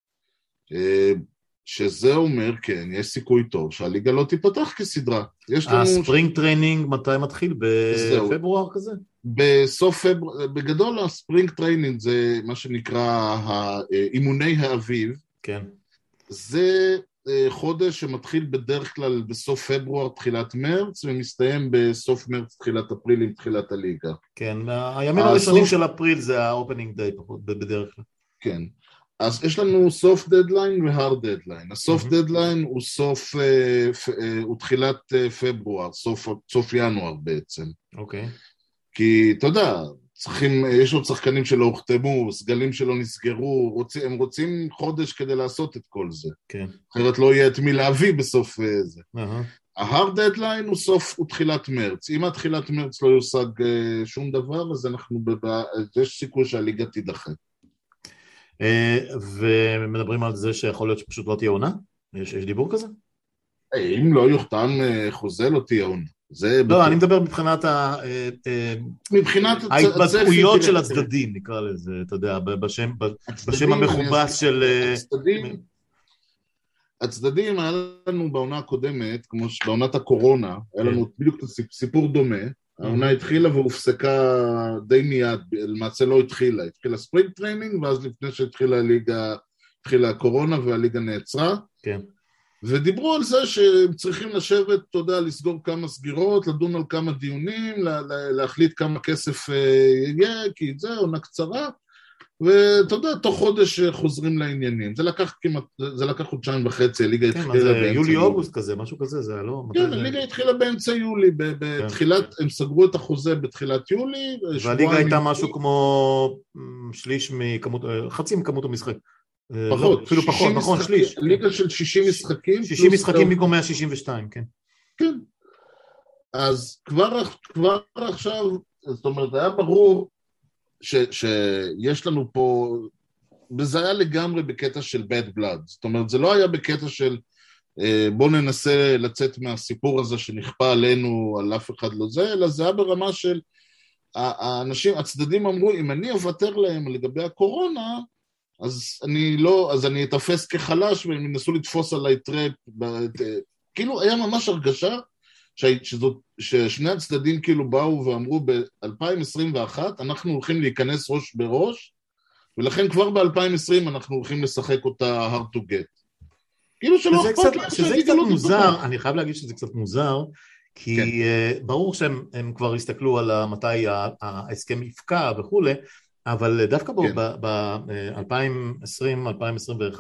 שזה אומר, כן, יש סיכוי טוב שהליגה לא תיפתח כסדרה. הספרינג טריינינג מתי מתחיל? בפברואר כזה? בסוף פברואר, בגדול הספרינג טריינינג זה מה שנקרא אימוני האביב. כן. זה חודש שמתחיל בדרך כלל בסוף פברואר, תחילת מרץ, ומסתיים בסוף מרץ, תחילת אפריל עם תחילת הליגה. כן, הימים הראשונים של אפריל זה האופנינג דיי פחות בדרך כלל. כן. אז יש לנו סוף דדליין והארד דדליין. הסוף דדליין הוא תחילת פברואר, סוף ינואר בעצם. אוקיי. כי אתה יודע, יש עוד שחקנים שלא הוחתמו, סגלים שלא נסגרו, הם רוצים חודש כדי לעשות את כל זה. כן. אחרת לא יהיה את מי להביא בסוף זה. ההארד דדליין הוא תחילת מרץ. אם התחילת מרץ לא יושג שום דבר, אז יש סיכוי שהליגה תידחה. ומדברים על זה שיכול להיות שפשוט לא תהיה עונה? יש דיבור כזה? אם לא יוחתם חוזה לא תהיה עונה. לא, אני מדבר מבחינת ההתבטאויות של הצדדים, נקרא לזה, אתה יודע, בשם המכובס של... הצדדים, היה לנו בעונה הקודמת, כמו בעונת הקורונה, היה לנו בדיוק סיפור דומה, העונה התחילה והופסקה די מיד, למעשה לא התחילה ספרינג טריינינג, ואז לפני שהתחילה הליגה, התחילה הקורונה והליגה נעצרה, כן. ודיברו על זה שהם צריכים לשבת, אתה יודע, לסגור כמה סגירות, לדון על כמה דיונים, להחליט כמה כסף יהיה, כי זה עונה קצרה, ואתה יודע, תוך חודש חוזרים לעניינים. זה לקח חודשיים וחצי, הליגה התחילה באמצע יולי. יולי-אוגוסט כזה, משהו כזה, זה לא... כן, הליגה התחילה באמצע יולי, הם סגרו את החוזה בתחילת יולי. והליגה הייתה משהו כמו שליש מכמות, חצי מכמות המשחק. פחות, אפילו פחות, נכון, שליש. ליגה של 60 משחקים. 60 משחקים במקום 162, כן. כן. אז כבר עכשיו, זאת אומרת, היה ברור שיש לנו פה, וזה היה לגמרי בקטע של bad blood, זאת אומרת, זה לא היה בקטע של בוא ננסה לצאת מהסיפור הזה שנכפה עלינו, על אף אחד לא זה, אלא זה היה ברמה של האנשים, הצדדים אמרו, אם אני אוותר להם לגבי הקורונה, אז אני אתפס כחלש, והם ינסו לתפוס עליי טראפ, כאילו היה ממש הרגשה, ששני הצדדים כאילו באו ואמרו ב-2021 אנחנו הולכים להיכנס ראש בראש, ולכן כבר ב-2020 אנחנו הולכים לשחק אותה hard to get. כאילו שלא אכפת להם שזה קצת מוזר, אני חייב להגיד שזה קצת מוזר, כי ברור שהם כבר הסתכלו על מתי ההסכם יפקע וכולי, אבל דווקא ב-2020-2021,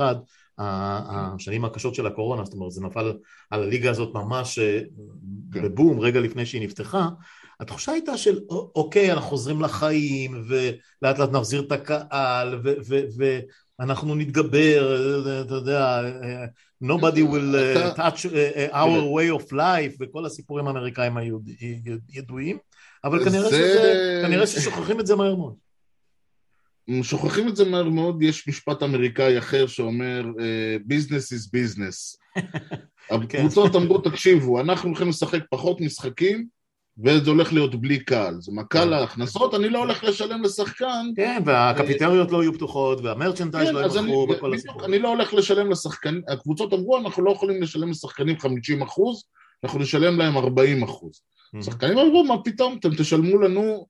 השנים הקשות של הקורונה, זאת אומרת, זה נפל על הליגה הזאת ממש בבום, רגע לפני שהיא נפתחה, התחושה הייתה של, אוקיי, אנחנו חוזרים לחיים, ולאט לאט נחזיר את הקהל, ואנחנו נתגבר, אתה יודע, nobody will touch our way of life, וכל הסיפורים האמריקאים הידועים, אבל כנראה ששוכחים את זה מהר מאוד. שוכחים את זה מהר מאוד, יש משפט אמריקאי אחר שאומר, business is business. הקבוצות אמרו, תקשיבו, אנחנו הולכים לשחק פחות משחקים, וזה הולך להיות בלי קהל. זה מקל ההכנסות, אני לא הולך לשלם לשחקן. כן, והקפיטריות לא יהיו פתוחות, והמרצ'נטייז לא יבחרו בכל הסיפור. אני לא הולך לשלם לשחקנים, הקבוצות אמרו, אנחנו לא יכולים לשלם לשחקנים 50%, אנחנו נשלם להם 40%. שחקנים אמרו, מה פתאום, אתם תשלמו לנו,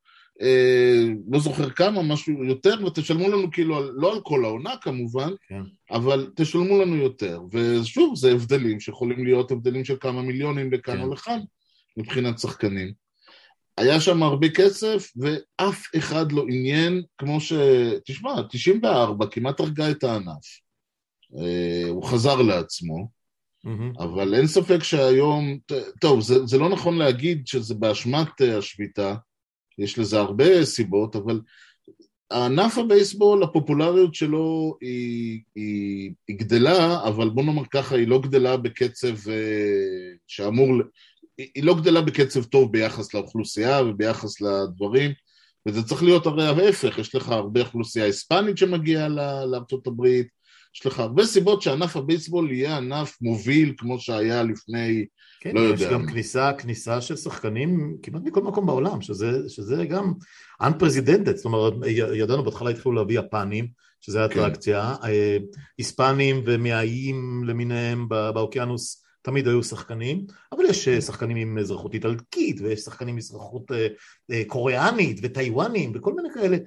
לא זוכר כמה, משהו יותר, ותשלמו לנו כאילו, לא על כל העונה כמובן, אבל תשלמו לנו יותר. ושוב, זה הבדלים שיכולים להיות הבדלים של כמה מיליונים לכאן או לכאן, מבחינת שחקנים. היה שם הרבה כסף, ואף אחד לא עניין, כמו תשמע, 94 כמעט הרגה את הענף. הוא חזר לעצמו, אבל אין ספק שהיום, טוב, זה לא נכון להגיד שזה באשמת השביתה, יש לזה הרבה סיבות, אבל הענף הבייסבול, הפופולריות שלו היא גדלה, אבל בוא נאמר ככה, היא לא גדלה בקצב שאמור, היא לא גדלה בקצב טוב ביחס לאוכלוסייה וביחס לדברים, וזה צריך להיות הרי ההפך, יש לך הרבה אוכלוסייה היספנית שמגיעה לארצות הברית, יש לך הרבה סיבות שענף הבייסבול יהיה ענף מוביל כמו שהיה לפני, כן, לא יודע. יש גם כניסה של שחקנים כמעט מכל מקום בעולם, שזה גם unprecedented, זאת אומרת, ידענו בהתחלה התחילו להביא יפנים, שזה האטרקציה, היספנים ומאיים למיניהם באוקיינוס, תמיד היו שחקנים, אבל יש שחקנים עם אזרחות איטלקית, ויש שחקנים עם אזרחות קוריאנית וטיוואנים, וכל מיני כאלה,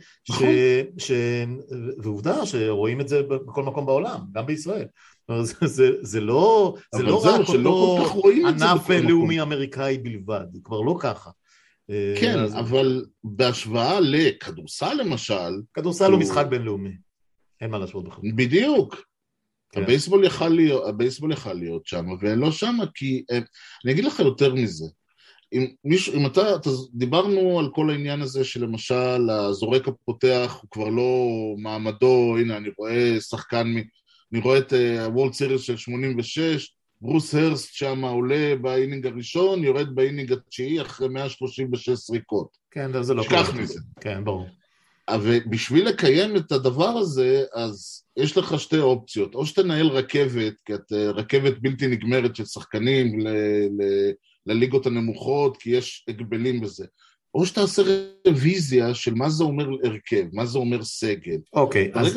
ועובדה שרואים את זה בכל מקום בעולם, גם בישראל. זה לא רק אותו ענף לאומי אמריקאי בלבד, זה כבר לא ככה. כן, אבל בהשוואה לכדורסל למשל... כדורסל הוא משחק בינלאומי, אין מה להשוות בכלל. בדיוק. הבייסבול יכל להיות שם, ולא שם, כי אני אגיד לך יותר מזה, אם אתה דיברנו על כל העניין הזה שלמשל הזורק הפותח הוא כבר לא מעמדו, הנה אני רואה שחקן, אני רואה את הוולד סיריס של 86, ברוס הרסט שם עולה באינינג הראשון, יורד באינינג התשיעי אחרי 136 סריקות. כן, זה לא שכח מזה. כן, ברור. ובשביל לקיים את הדבר הזה, אז יש לך שתי אופציות, או שתנהל רכבת, כי את רכבת בלתי נגמרת של שחקנים לליגות הנמוכות, כי יש הגבלים בזה, או שתעשה רוויזיה של מה זה אומר הרכב, מה זה אומר סגל. אוקיי, אז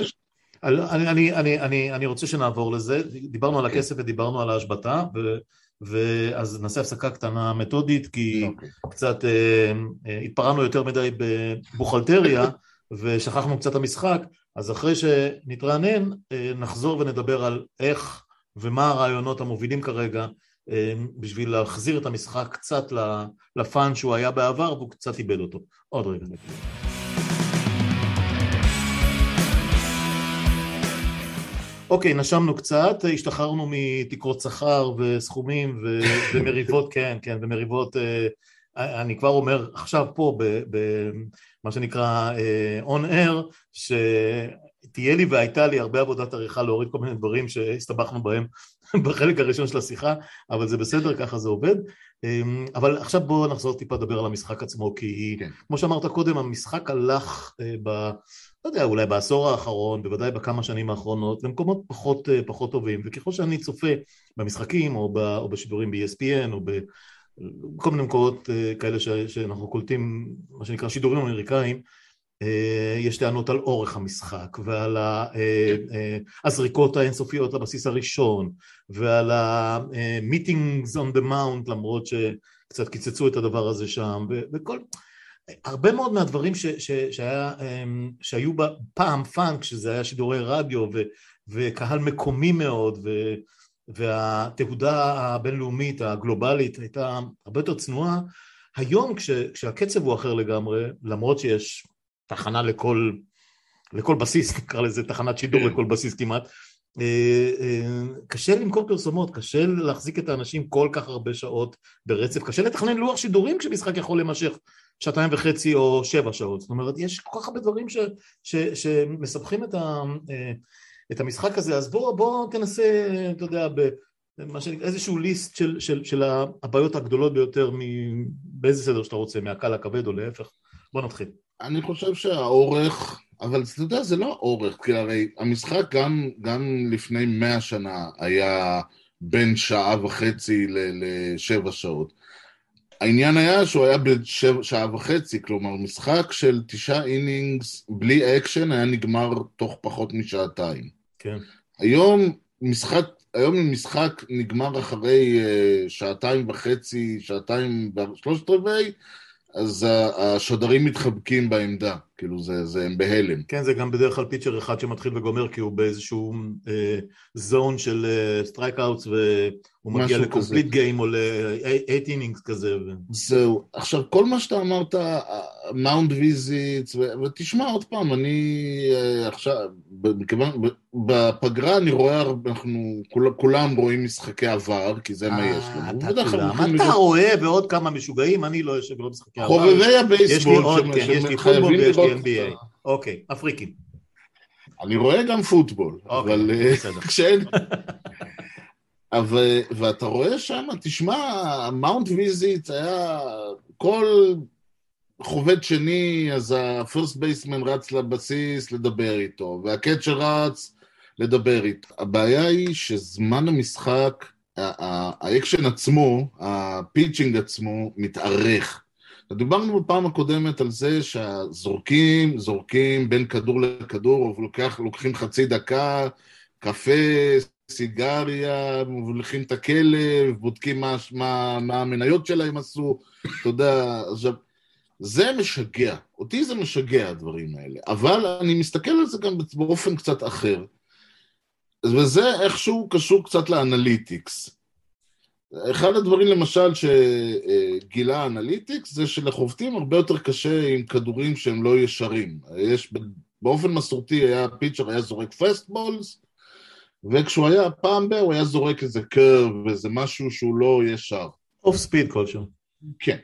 אני רוצה שנעבור לזה, דיברנו על הכסף ודיברנו על ההשבטה, ואז נעשה הפסקה קטנה מתודית, כי קצת התפרענו יותר מדי בבוכלטריה, ושכחנו קצת המשחק, אז אחרי שנתרענן, נחזור ונדבר על איך ומה הרעיונות המובילים כרגע, בשביל להחזיר את המשחק קצת לפן שהוא היה בעבר, והוא קצת איבד אותו. עוד רגע. אוקיי, נשמנו קצת, השתחררנו מתקרות שכר וסכומים ומריבות, כן, כן, ומריבות, אני כבר אומר עכשיו פה, במה שנקרא on air, שתהיה לי והייתה לי הרבה עבודת עריכה להוריד כל מיני דברים שהסתבכנו בהם בחלק הראשון של השיחה, אבל זה בסדר, ככה זה עובד. אבל עכשיו בואו נחזור טיפה לדבר על המשחק עצמו, כי כמו שאמרת קודם, המשחק הלך לא יודע, אולי בעשור האחרון, בוודאי בכמה שנים האחרונות, למקומות פחות טובים, וככל שאני צופה במשחקים או בשידורים ב-ESPN או בכל מיני מקומות כאלה שאנחנו קולטים, מה שנקרא שידורים אמריקאים, יש טענות על אורך המשחק ועל הזריקות האינסופיות לבסיס הראשון ועל ה-meetings on the mount, למרות שקצת קיצצו את הדבר הזה שם, וכל הרבה מאוד מהדברים שהיו פעם פאנק, שזה היה שידורי רדיו וקהל מקומי מאוד, והתהודה הבינלאומית הגלובלית הייתה הרבה יותר צנועה. היום כשהקצב הוא אחר לגמרי, למרות שיש תחנה לכל בסיס, נקרא לזה תחנת שידור לכל בסיס כמעט, קשה למכור פרסומות, קשה להחזיק את האנשים כל כך הרבה שעות ברצף, קשה לתכנן לוח שידורים כשמשחק יכול להימשך 2.5 או 7 שעות. זאת אומרת, יש כל כך הרבה דברים שמסבכים את המשחק הזה, אז בוא תנסה, אתה יודע, איזשהו ליסט של הבעיות הגדולות ביותר, באיזה סדר שאתה רוצה, מהקל הכבד או להפך. בוא נתחיל. אני חושב שהאורך, אבל אתה יודע, זה לא אורך, כי הרי המשחק גם לפני 100 שנה היה בין 1.5 שעה ל7 שעות. העניין היה שהוא היה ב1.5 שעה, כלומר משחק של 9 אינינגס בלי אקשן היה נגמר תוך פחות משעתיים. כן. היום משחק נגמר אחרי 2.5 שעות, 2.75 שעות, אז השדרים מתחבקים בעמדה, כאילו הם בהלם. כן, זה גם בדרך כלל פיצ'ר אחד שמתחיל וגומר, כי הוא באיזשהו זון של סטרייקאוטס, והוא מגיע לקומפליט גיים או ל8 אינינגס כזה. זהו, עכשיו כל מה שאתה אמרת, מאונט ויזיטס, ותשמע עוד פעם, אני עכשיו, בפגרה אני רואה, כולם רואים משחקי עבר, כי זה מה יש לנו. אתה רואה ועוד כמה משוגעים, אני לא יושב ולא משחקי עבר. חובבי הבייסבול, יש לי פוטבול ויש לי NBA. אוקיי, אפריקים. אני רואה גם פוטבול, אבל כשאין... ואתה רואה שם, תשמע, מאונט ויזיט היה כל חובד שני, אז הפרסט בייסמן רץ לבסיס לדבר איתו, והקצ'ר רץ לדבר איתו. הבעיה היא שזמן המשחק, האקשן עצמו, הפיצ'ינג עצמו, מתארך. דיברנו בפעם הקודמת על זה זורקים בין כדור לכדור, לוקחים חצי דקה, קפה, סיגריה, מוליכים את הכלב, בודקים מה המניות שלהם עשו, אתה יודע, זה משגע, אותי זה משגע הדברים האלה, אבל אני מסתכל על זה גם באופן קצת אחר, וזה איכשהו קשור קצת לאנליטיקס. אחד הדברים למשל שגילה אנליטיקס זה שלחובטים הרבה יותר קשה עם כדורים שהם לא ישרים. באופן מסורתי פיצ'ר היה זורק פסטבולס, וכשהוא היה פעם הוא היה זורק איזה קרב, איזה משהו שהוא לא ישר. אוף ספיד כלשהו. כן.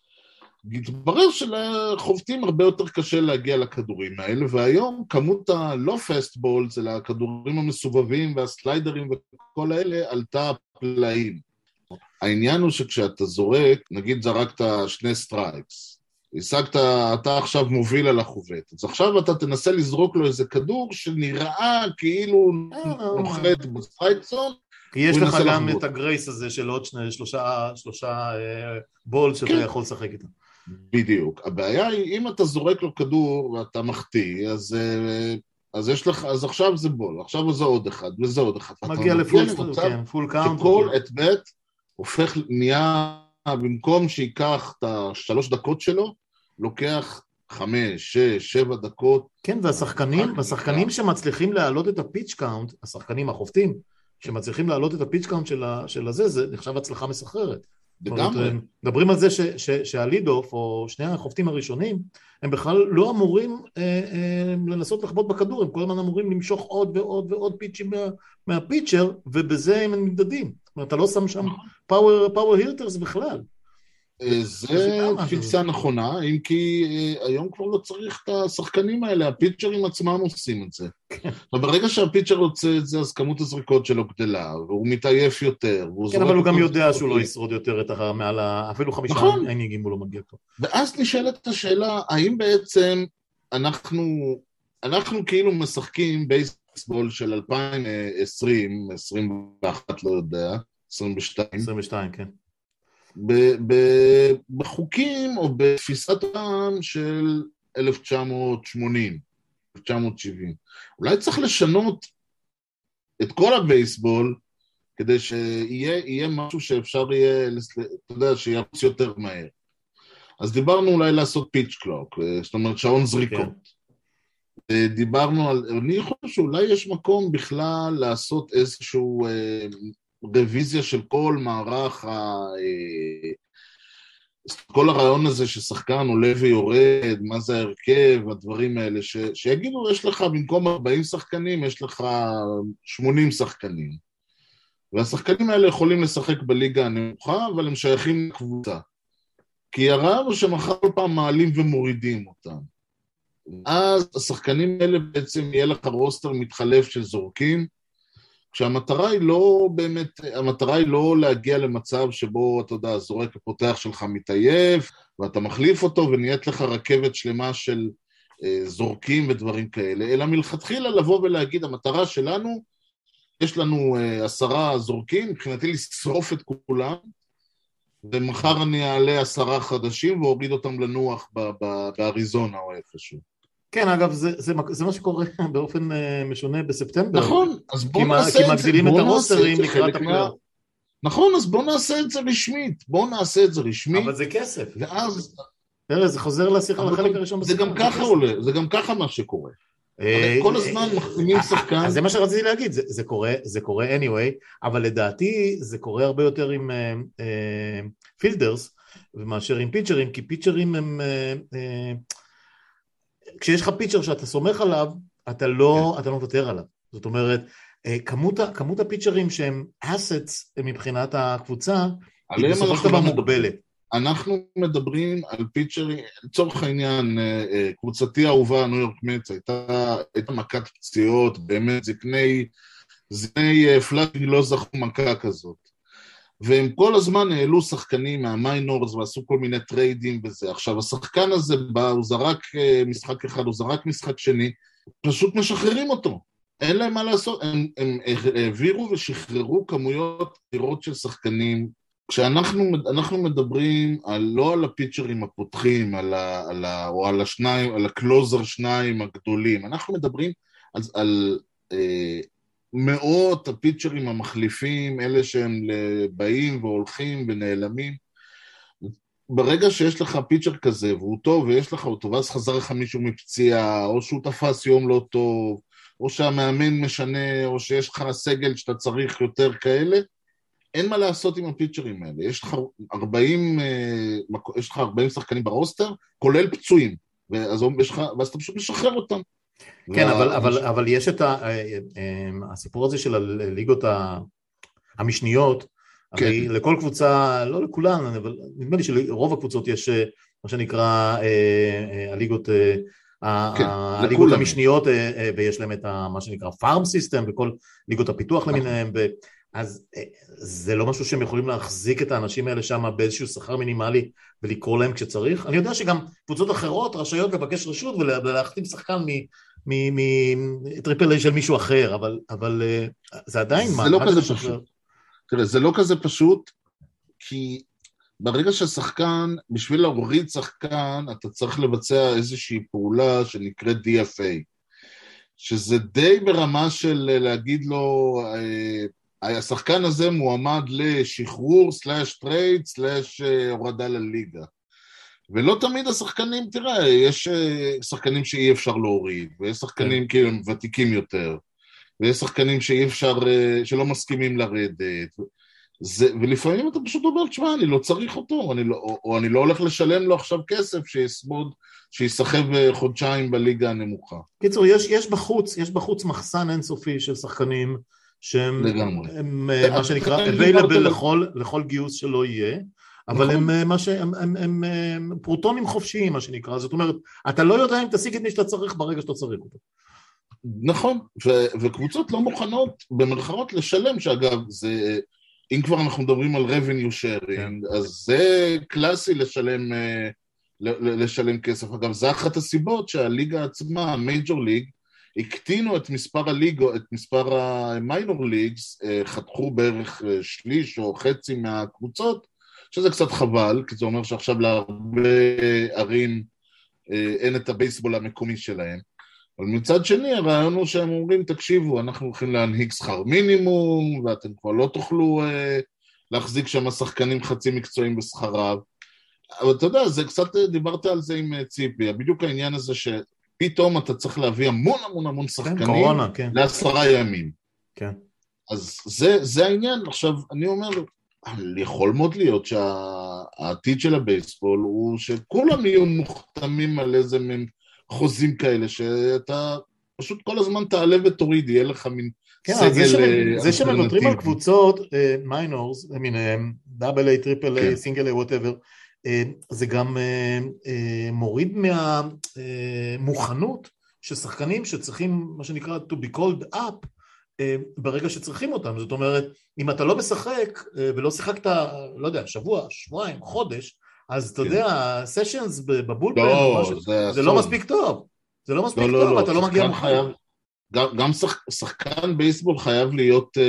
התברר שלחובטים הרבה יותר קשה להגיע לכדורים האלה, והיום כמות הלא פסטבולס, אלא הכדורים המסובבים והסליידרים וכל האלה, עלתה פלאים. העניין הוא שכשאתה זורק, נגיד זרקת 2 סטרייקס, השגת, אתה עכשיו מוביל על החובט, אז עכשיו אתה תנסה לזרוק לו איזה כדור שנראה כאילו נוחת בסטרייק זון, כי יש לך גם את הגרייס הזה של עוד 3 בול שאתה יכול לשחק איתם. בדיוק. הבעיה היא, אם אתה זורק לו כדור ואתה מחטיא, אז יש לך, אז עכשיו זה בול, עכשיו זה עוד אחד, וזה עוד אחד. מגיע לפול קאונט. שכל את הופך, נהיה, במקום שיקח את 3 דקות שלו, לוקח 5, 6, 7 דקות. כן, והשחקנים שמצליחים להעלות את הפיץ' קאונט, השחקנים החובטים, שמצליחים להעלות את הפיץ' קאונט של הזה, זה נחשב הצלחה מסחררת. לגמרי. מדברים על זה שהליד אוף, או שני החובטים הראשונים, הם בכלל לא אמורים לנסות לחבוט בכדור, הם כל הזמן אמורים למשוך עוד ועוד ועוד פיצ'ים מהפיצ'ר, ובזה הם נמדדים. זאת אומרת, אתה לא שם שם פאוור היטרס בכלל. זה תפיסה נכונה, אם כי היום כבר לא צריך את השחקנים האלה, הפיצ'רים עצמם עושים את זה. ברגע שהפיצ'ר רוצה את זה, אז כמות הזריקות שלו גדלה, והוא מתעייף יותר. כן, אבל הוא גם יודע שהוא לא ישרוד יותר מעל אפילו 5 אינינגים הוא לא מגיע פה. ואז נשאלת השאלה, האם בעצם אנחנו כאילו משחקים בייסבול של 2020, 21, לא יודע, 22, כן. בחוקים או בתפיסת העם של 1980, 1970. אולי צריך לשנות את כל הבייסבול, כדי שיהיה משהו שאפשר יהיה, אתה יודע, שירוץ יותר מהר. אז דיברנו אולי לעשות פיץ' קלוק, זאת אומרת שעון זריקות. דיברנו על, אני חושב שאולי יש מקום בכלל לעשות איזשהו רוויזיה של כל מערך, כל הרעיון הזה ששחקן עולה ויורד, מה זה ההרכב, הדברים האלה, שיגידו, יש לך במקום 40 שחקנים, יש לך 80 שחקנים. והשחקנים האלה יכולים לשחק בליגה הנמוכה, אבל הם שייכים לקבוצה. כי הרעיון הוא שמחר כל פעם מעלים ומורידים אותם. אז השחקנים האלה בעצם יהיה לך רוסטר מתחלף של זורקים, כשהמטרה היא לא באמת, המטרה היא לא להגיע למצב שבו, אתה יודע, הזורק הפותח שלך מתעייף, ואתה מחליף אותו ונהיית לך רכבת שלמה של זורקים ודברים כאלה, אלא מלכתחילה לבוא ולהגיד, המטרה שלנו, יש לנו 10 זורקים, מבחינתי לשרוף את כולם, ומחר אני אעלה 10 חדשים ואוריד אותם לנוח באריזונה או איפשהו. כן, אגב, זה מה שקורה באופן משונה בספטמבר. נכון, אז בואו נעשה את זה. כי מגדילים את הרוסטרים לקראת הפלייאוף. נכון, אז בואו נעשה את זה רשמית. בואו נעשה את זה רשמית. אבל זה כסף. ואז... תראה, זה חוזר לשיחה לחלק הראשון בשיחה. זה גם ככה עולה, זה גם ככה מה שקורה. כל הזמן מחתימים שחקן. אז זה מה שרציתי להגיד, זה קורה anyway, אבל לדעתי זה קורה הרבה יותר עם פילדרס, מאשר עם פיצ'רים, כי פיצ'רים הם... כשיש לך פיצ'ר שאתה סומך עליו, אתה לא מוותר עליו. זאת אומרת, כמות הפיצ'רים שהם assets מבחינת הקבוצה, היא בסופו של דבר מוגבלת. אנחנו מדברים על פיצ'רים, לצורך העניין, קבוצתי האהובה, ניו יורק מץ, הייתה מכת פציעות, באמת זקני פלאגי לא זכו מכה כזאת. והם כל הזמן העלו שחקנים מהמיינורס ועשו כל מיני טריידים וזה. עכשיו, השחקן הזה בא, הוא זרק משחק אחד, הוא זרק משחק שני, פשוט משחררים אותו. אין להם מה לעשות. הם העבירו ושחררו כמויות דירות של שחקנים. כשאנחנו מדברים לא על הפיצ'רים הפותחים, או על השניים, על הקלוזר שניים הגדולים, אנחנו מדברים על מאות הפיצ'רים המחליפים, אלה שהם באים והולכים ונעלמים. ברגע שיש לך פיצ'ר כזה, והוא טוב, ויש לך אותו, ואז חזר לך מישהו מפציעה, או שהוא תפס יום לא טוב, או שהמאמן משנה, או שיש לך סגל שאתה צריך יותר כאלה, אין מה לעשות עם הפיצ'רים האלה. יש לך 40 שחקנים ברוסטר, כולל פצועים, ואז אתה פשוט משחרר אותם. כן, אבל יש את הסיפור הזה של הליגות המשניות, הרי לכל קבוצה, לא לכולן, אבל נדמה לי שלרוב הקבוצות יש מה שנקרא הליגות המשניות, ויש להם את מה שנקרא פארם סיסטם, וכל ליגות הפיתוח למיניהם, אז זה לא משהו שהם יכולים להחזיק את האנשים האלה שם באיזשהו שכר מינימלי ולקרוא להם כשצריך. אני יודע שגם קבוצות אחרות רשאיות לבקש רשות ולהחתים שחקן מטריפל איי של מישהו אחר, אבל זה עדיין מה? זה לא כזה פשוט. תראה, זה לא כזה פשוט, כי ברגע ששחקן, בשביל להוריד שחקן, אתה צריך לבצע איזושהי פעולה שנקראת DFA, שזה די ברמה של להגיד לו, השחקן הזה מועמד לשחרור, /טרייד, /הורדה לליגה. ולא תמיד השחקנים, תראה, יש שחקנים שאי אפשר להוריד, ויש שחקנים כאילו ותיקים יותר. ויש שחקנים שאי אפשר, שלא מסכימים לרדת, ולפעמים אתה פשוט אומר, תשמע, אני לא צריך אותו, או אני לא הולך לשלם לו עכשיו כסף שישחק חודשיים בליגה הנמוכה. קיצור, יש בחוץ מחסן אינסופי של שחקנים שהם מה שנקרא available לכל גיוס שלא יהיה, אבל הם פרוטונים חופשיים, מה שנקרא, זאת אומרת, אתה לא יודע אם תשיג את מי שאתה צריך ברגע שאתה צריך אותו. נכון, וקבוצות לא מוכנות במרכאות לשלם, שאגב, זה, אם כבר אנחנו מדברים על revenue sharing, אז זה קלאסי לשלם כסף. אגב, זה אחת הסיבות שהליגה עצמה, המייג'ור ליג, הקטינו את מספר הליגו, את מספר המיינור ליגס, חתכו בערך שליש או חצי מהקבוצות, שזה קצת חבל, כי זה אומר שעכשיו להרבה ערים אין את הבייסבול המקומי שלהם. אבל מצד שני, הרעיון הוא שהם אומרים, תקשיבו, אנחנו הולכים להנהיג שכר מינימום, ואתם כבר לא תוכלו להחזיק שם השחקנים חצי מקצועיים בשכריו. אבל אתה יודע, זה קצת, דיברת על זה עם ציפי, בדיוק העניין הזה שפתאום אתה צריך להביא המון שחקנים ל10 ימים. כן. אז זה העניין. עכשיו, אני אומר, יכול מאוד להיות שהעתיד של הבייסבול הוא שכולם יהיו מוכתמים על איזה חוזים כאלה, שאתה פשוט כל הזמן תעלה ותוריד, יהיה לך מין סגל... זה שמנותרים על קבוצות, מיינורס, דאבל איי, טריפל איי, סינגל איי, ווטאבר, זה גם מוריד מהמוכנות של שחקנים שצריכים, מה שנקרא, to be called up, ברגע שצריכים אותם. זאת אומרת, אם אתה לא משחק, ולא שיחקת, לא יודע, שבוע, שבועיים, חודש, אז אתה יודע, סשנס בבולפן, זה לא מספיק טוב. זה לא מספיק טוב, אתה לא מגיע מוכן. גם שחקן בייסבול חייב להיות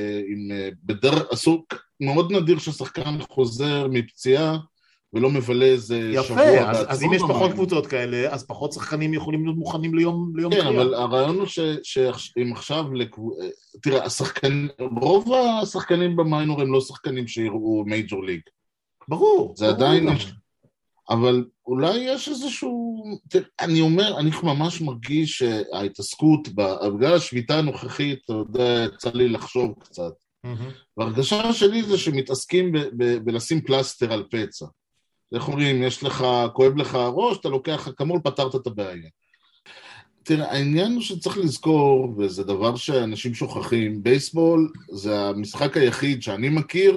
מאוד נדיר ששחקן חוזר מפציעה, ולא מבלה איזה שבוע. יפה, אז אם יש פחות קבוצות כאלה, אז פחות שחקנים יכולים להיות מוכנים ליום קריאה. כן, אבל הרעיון הוא שאם עכשיו, תראה, רוב השחקנים במיינור הם לא שחקנים שיראו מייג'ור ליג. ברור. זה עדיין, אבל אולי יש איזשהו, אני אומר, אני ממש מרגיש שההתעסקות, בגלל השביתה הנוכחית, אתה יודע, יצא לי לחשוב קצת. והרגשה שלי זה שמתעסקים בלשים פלסטר על פצע. איך אומרים, יש לך, כואב לך הראש, אתה לוקח כמול, פתרת את הבעיה. תראה, העניין הוא שצריך לזכור, וזה דבר שאנשים שוכחים, בייסבול זה המשחק היחיד שאני מכיר,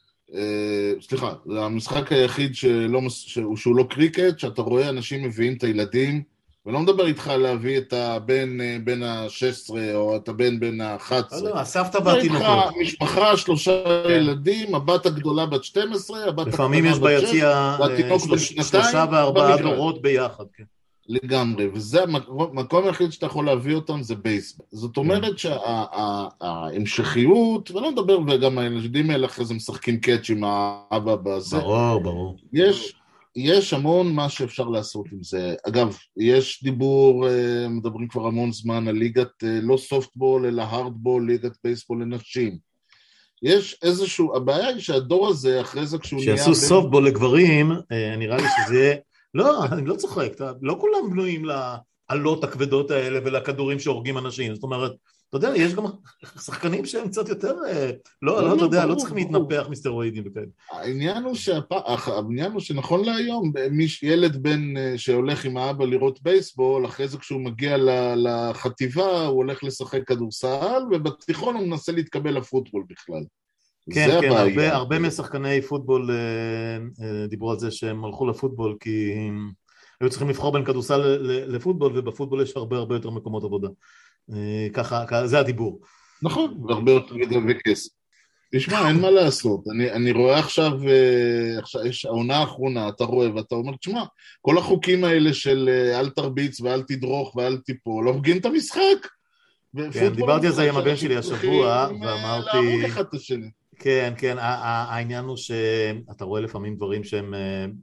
זה המשחק היחיד שהוא לא קריקט, שאתה רואה אנשים מביאים את הילדים, ולא מדבר איתך להביא את הבן בין ה-16 או את הבן בין ה-11. לא, הסבתא והתינוקות. משפחה, 3 ילדים, הבת הגדולה בת 12, הבת לפעמים יש ביציע 3 ו4 דורות ביחד. לגמרי, וזה המקום היחיד שאתה יכול להביא אותם, זה בייסבול. זאת אומרת שההמשכיות, ולא מדבר, וגם הילדים האלה אחרי זה משחקים קאץ' עם האבא בזה. ברור. יש המון מה שאפשר לעשות עם זה. אגב, יש דיבור, מדברים כבר המון זמן על ליגת, לא סופטבול, אלא הארדבול, ליגת בייסבול לנשים. יש איזשהו, הבעיה היא שהדור הזה, אחרי זה כשהוא נהיה... שיעשו סופטבול לגברים, נראה לי שזה... לא, אני לא צוחק, לא כולם בנויים לעלות הכבדות האלה ולכדורים שהורגים אנשים, זאת אומרת, אתה יודע, יש גם שחקנים שהם קצת יותר, לא, אתה יודע, לא צריכים להתנפח מסטרואידים וכאלה. העניין הוא שנכון להיום, ילד בן שהולך עם האבא לראות בייסבול, אחרי זה כשהוא מגיע לחטיבה, הוא הולך לשחק כדורסל, ובתיכון הוא מנסה להתקבל לפוטבול בכלל. כן, הרבה משחקני פוטבול דיברו על זה שהם הלכו לפוטבול, כי היו צריכים לבחור בין כדורסל לפוטבול, ובפוטבול יש הרבה יותר מקומות עבודה. ככה, זה הדיבור. נכון, והרבה יותר גדול וכסף. תשמע, אין מה לעשות. אני רואה עכשיו, יש העונה האחרונה, אתה רואה ואתה אומר, תשמע, כל החוקים האלה של אל תרביץ ואל תדרוך ואל תיפול, לא הוגים את המשחק. כן, דיברתי על זה עם הבן שלי השבוע, ואמרתי... להרוג אחד את השני. כן, העניין הוא שאתה רואה לפעמים דברים שהם...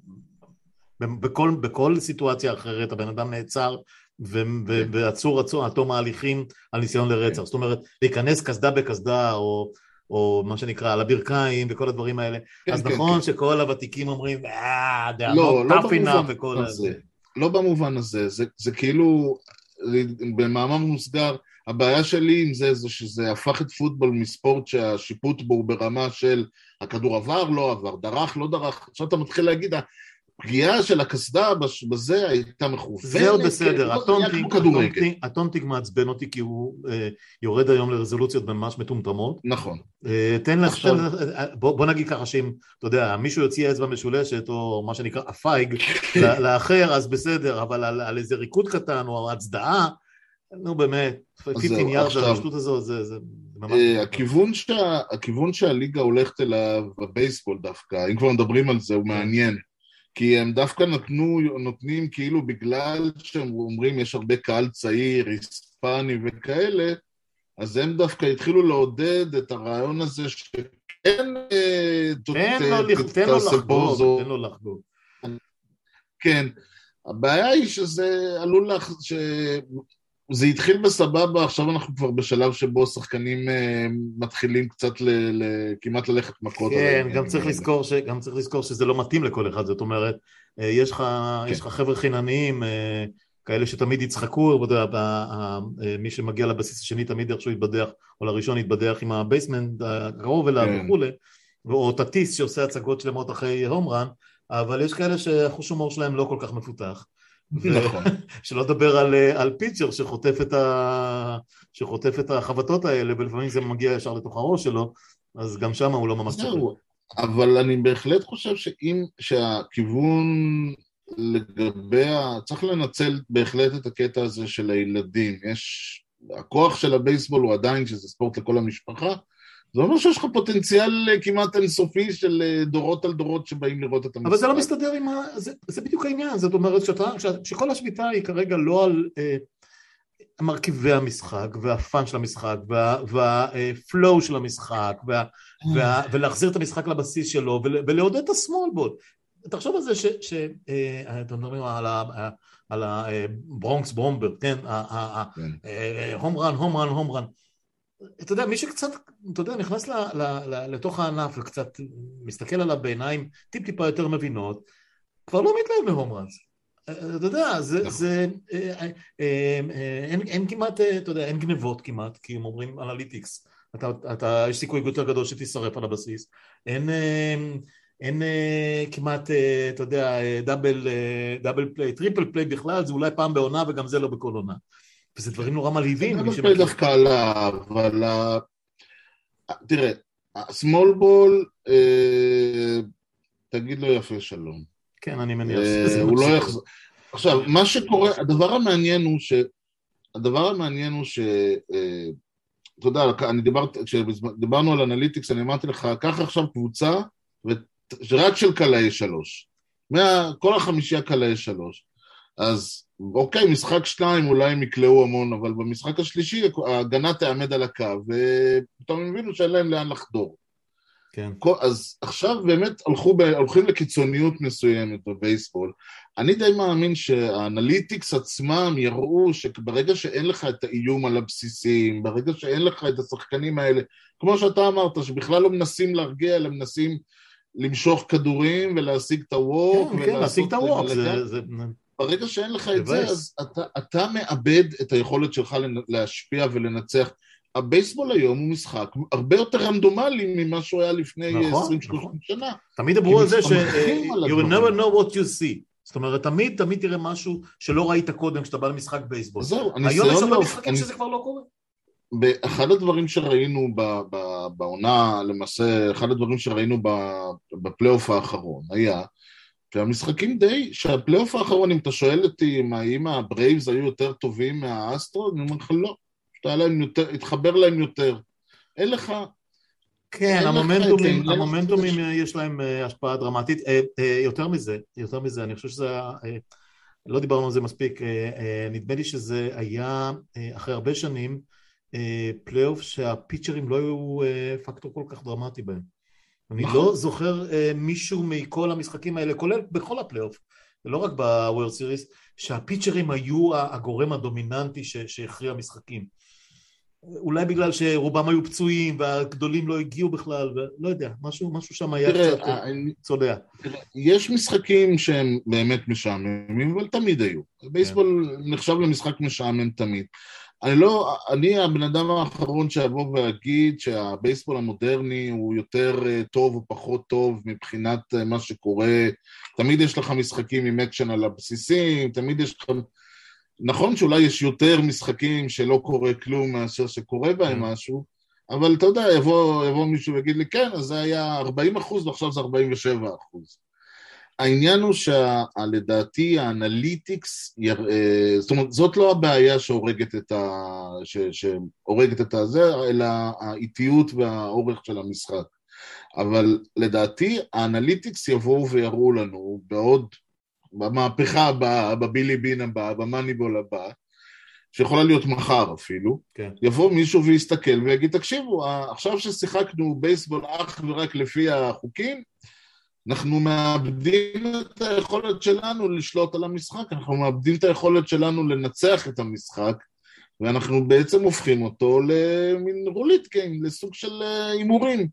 בכל סיטואציה אחרת, הבן אדם נעצר, ועצור עד תום ההליכים על ניסיון לרצח. זאת אומרת, להיכנס קסדה בקסדה, או מה שנקרא, על הברכיים וכל הדברים האלה. אז נכון שכל הוותיקים אומרים, לא במובן הזה, זה כאילו, במאמר מוסגר, הבעיה שלי עם זה שזה הפך את פוטבול מספורט שהשיפוט בו הוא ברמה של הכדור עבר, לא עבר, דרך, לא דרך, עכשיו אתה מתחיל להגיד, הפגיעה של הקסדה בזה הייתה מכוונת. זה עוד בסדר, הטונטינג מעצבן אותי כי הוא יורד היום לרזולוציות ממש מטומטמות. נכון. בוא נגיד ככה שאם, אתה יודע, מישהו יוציא אצבע משולשת או מה שנקרא הפייג לאחר, אז בסדר, אבל על איזה ריקוד קטן או הצדעה, נו באמת, 15 יארד, הרשתות הזו, זה ממש... הכיוון שהליגה הולכת אליו בבייסבול דווקא, אם כבר מדברים על זה, הוא מעניין. כי הם דווקא נותנים כאילו בגלל שהם אומרים יש הרבה קהל צעיר, היספני וכאלה, אז הם דווקא התחילו לעודד את הרעיון הזה שכן תן לו לחגוג. כן, הבעיה היא שזה עלול זה התחיל בסבבה, עכשיו אנחנו כבר בשלב שבו שחקנים מתחילים קצת כמעט ללכת מכות. כן, גם צריך לזכור שזה לא מתאים לכל אחד, זאת אומרת, יש לך חבר'ה חינניים, כאלה שתמיד יצחקו, מי שמגיע לבסיס השני תמיד איכשהו יתבדח, או לראשון יתבדח עם הבייסמנט הקרוב אליו וכו', או תטיס שעושה הצגות שלמות אחרי הומרן, אבל יש כאלה שהחוש הומור שלהם לא כל כך מפותח. נכון. שלא לדבר על פיצ'ר שחוטף את החבטות האלה, ולפעמים זה מגיע ישר לתוך הראש שלו, אז גם שם הוא לא ממש צודק. אבל אני בהחלט חושב שהכיוון צריך לנצל בהחלט את הקטע הזה של הילדים. הכוח של הבייסבול הוא עדיין שזה ספורט לכל המשפחה, זה אומר שיש לך פוטנציאל כמעט אינסופי של דורות על דורות שבאים לראות את המשחק. אבל זה לא מסתדר זה בדיוק העניין, זאת אומרת שכל השביתה היא כרגע לא על מרכיבי המשחק והפן של המשחק והפלואו של המשחק ולהחזיר את המשחק לבסיס שלו ולעודד את הסמול בול. תחשוב על זה אתם מדברים על הברונקס ברומבר, כן? הומרן. אתה יודע, מי שקצת, אתה יודע, נכנס לתוך הענף וקצת מסתכל עליו בעיניים טיפ-טיפה יותר מבינות, כבר לא מתלהב מהומרנס. אתה יודע, אין כמעט, אתה יודע, אין גנבות כמעט, כי הם אומרים אנליטיקס. יש סיכוי יותר גדול שתשרף על הבסיס. אין כמעט, אתה יודע, דאבל פליי, טריפל פליי בכלל, זה אולי פעם בעונה וגם זה לא בכל עונה. וזה דברים נורא מלהיבים. זה דווקא עלה, אבל תראה, הסמול בול, תגיד לו יפה שלום. כן, אני מניח. הוא לא יחזור. עכשיו, מה שקורה, הדבר המעניין הוא ש... אתה יודע, כשדיברנו על אנליטיקס, אני אמרתי לך, קח עכשיו קבוצה, רק של קלעי 3. כל החמישייה קלעי 3. אז אוקיי, משחק 2 אולי הם יקלעו המון, אבל במשחק השלישי ההגנה תעמד על הקו, ופתאום הם הבינו שאין להם לאן לחדור. כן. אז עכשיו באמת הולכים לקיצוניות מסוימת בבייסבול. אני די מאמין שהאנליטיקס עצמם יראו שברגע שאין לך את האיום על הבסיסים, ברגע שאין לך את השחקנים האלה, כמו שאתה אמרת, שבכלל לא מנסים להרגיע, אלא מנסים למשוך כדורים ולהשיג את הווק. כן, להשיג את הווק. ברגע שאין לך את זה, אז אתה מאבד את היכולת שלך להשפיע ולנצח. הבייסבול היום הוא משחק הרבה יותר רנדומלי ממה שהוא היה לפני 20-30 שנה. תמיד אמרו על זה you will never know what you see. זאת אומרת, תמיד תראה משהו שלא ראית קודם כשאתה בא למשחק בייסבול. היום יש הרבה משחקים שזה כבר לא קורה. אחד הדברים שראינו בעונה, למעשה, אחד הדברים שראינו בפלייאוף האחרון היה שהמשחקים שהפלייאוף האחרון, אם אתה שואל אותי האם הברייבס היו יותר טובים מהאסטרו, אני אומר לך לא. התחבר להם יותר. אין לך... כן, המומנטומים יש להם השפעה דרמטית. יותר מזה, אני חושב שזה... לא דיברנו על זה מספיק. נדמה לי שזה היה אחרי הרבה שנים פלייאוף שהפיצ'רים לא היו פקטור כל כך דרמטי בהם. אני לא זוכר מישהו מכל המשחקים האלה, כולל בכל הפלייאוף, ולא רק בוורד סיריס, שהפיצ'רים היו הגורם הדומיננטי שהכריע משחקים. אולי בגלל שרובם היו פצועים והגדולים לא הגיעו בכלל, ולא יודע, משהו שם היה קצת צולע. יש משחקים שהם באמת משעממים, אבל תמיד היו. בייסבול נחשב למשחק משעמם תמיד. אני הבן אדם האחרון שיבוא ויגיד שהבייסבול המודרני הוא יותר טוב או פחות טוב מבחינת מה שקורה. תמיד יש לך משחקים עם אקשן על הבסיסים, תמיד יש לך... נכון שאולי יש יותר משחקים שלא קורה כלום מאשר שקורה בהם משהו, אבל אתה יודע, יבוא מישהו ויגיד לי, כן, אז זה היה 40% ועכשיו זה 47%. העניין הוא שלדעתי האנליטיקס, זאת אומרת, זאת לא הבעיה שהורגת את הזה, אלא האיטיות והאורך של המשחק. אבל לדעתי האנליטיקס יבואו ויראו לנו בעוד, במהפכה הבאה, בבילי בין הבאה, במאניבול הבא, שיכולה להיות מחר אפילו, כן. יבוא מישהו ויסתכל ויגיד, תקשיבו, עכשיו ששיחקנו בייסבול אך ורק לפי החוקים, אנחנו מאבדים את היכולת שלנו לשלוט על המשחק, אנחנו מאבדים את היכולת שלנו לנצח את המשחק, ואנחנו בעצם הופכים אותו למין רולית גיים, לסוג של הימורים.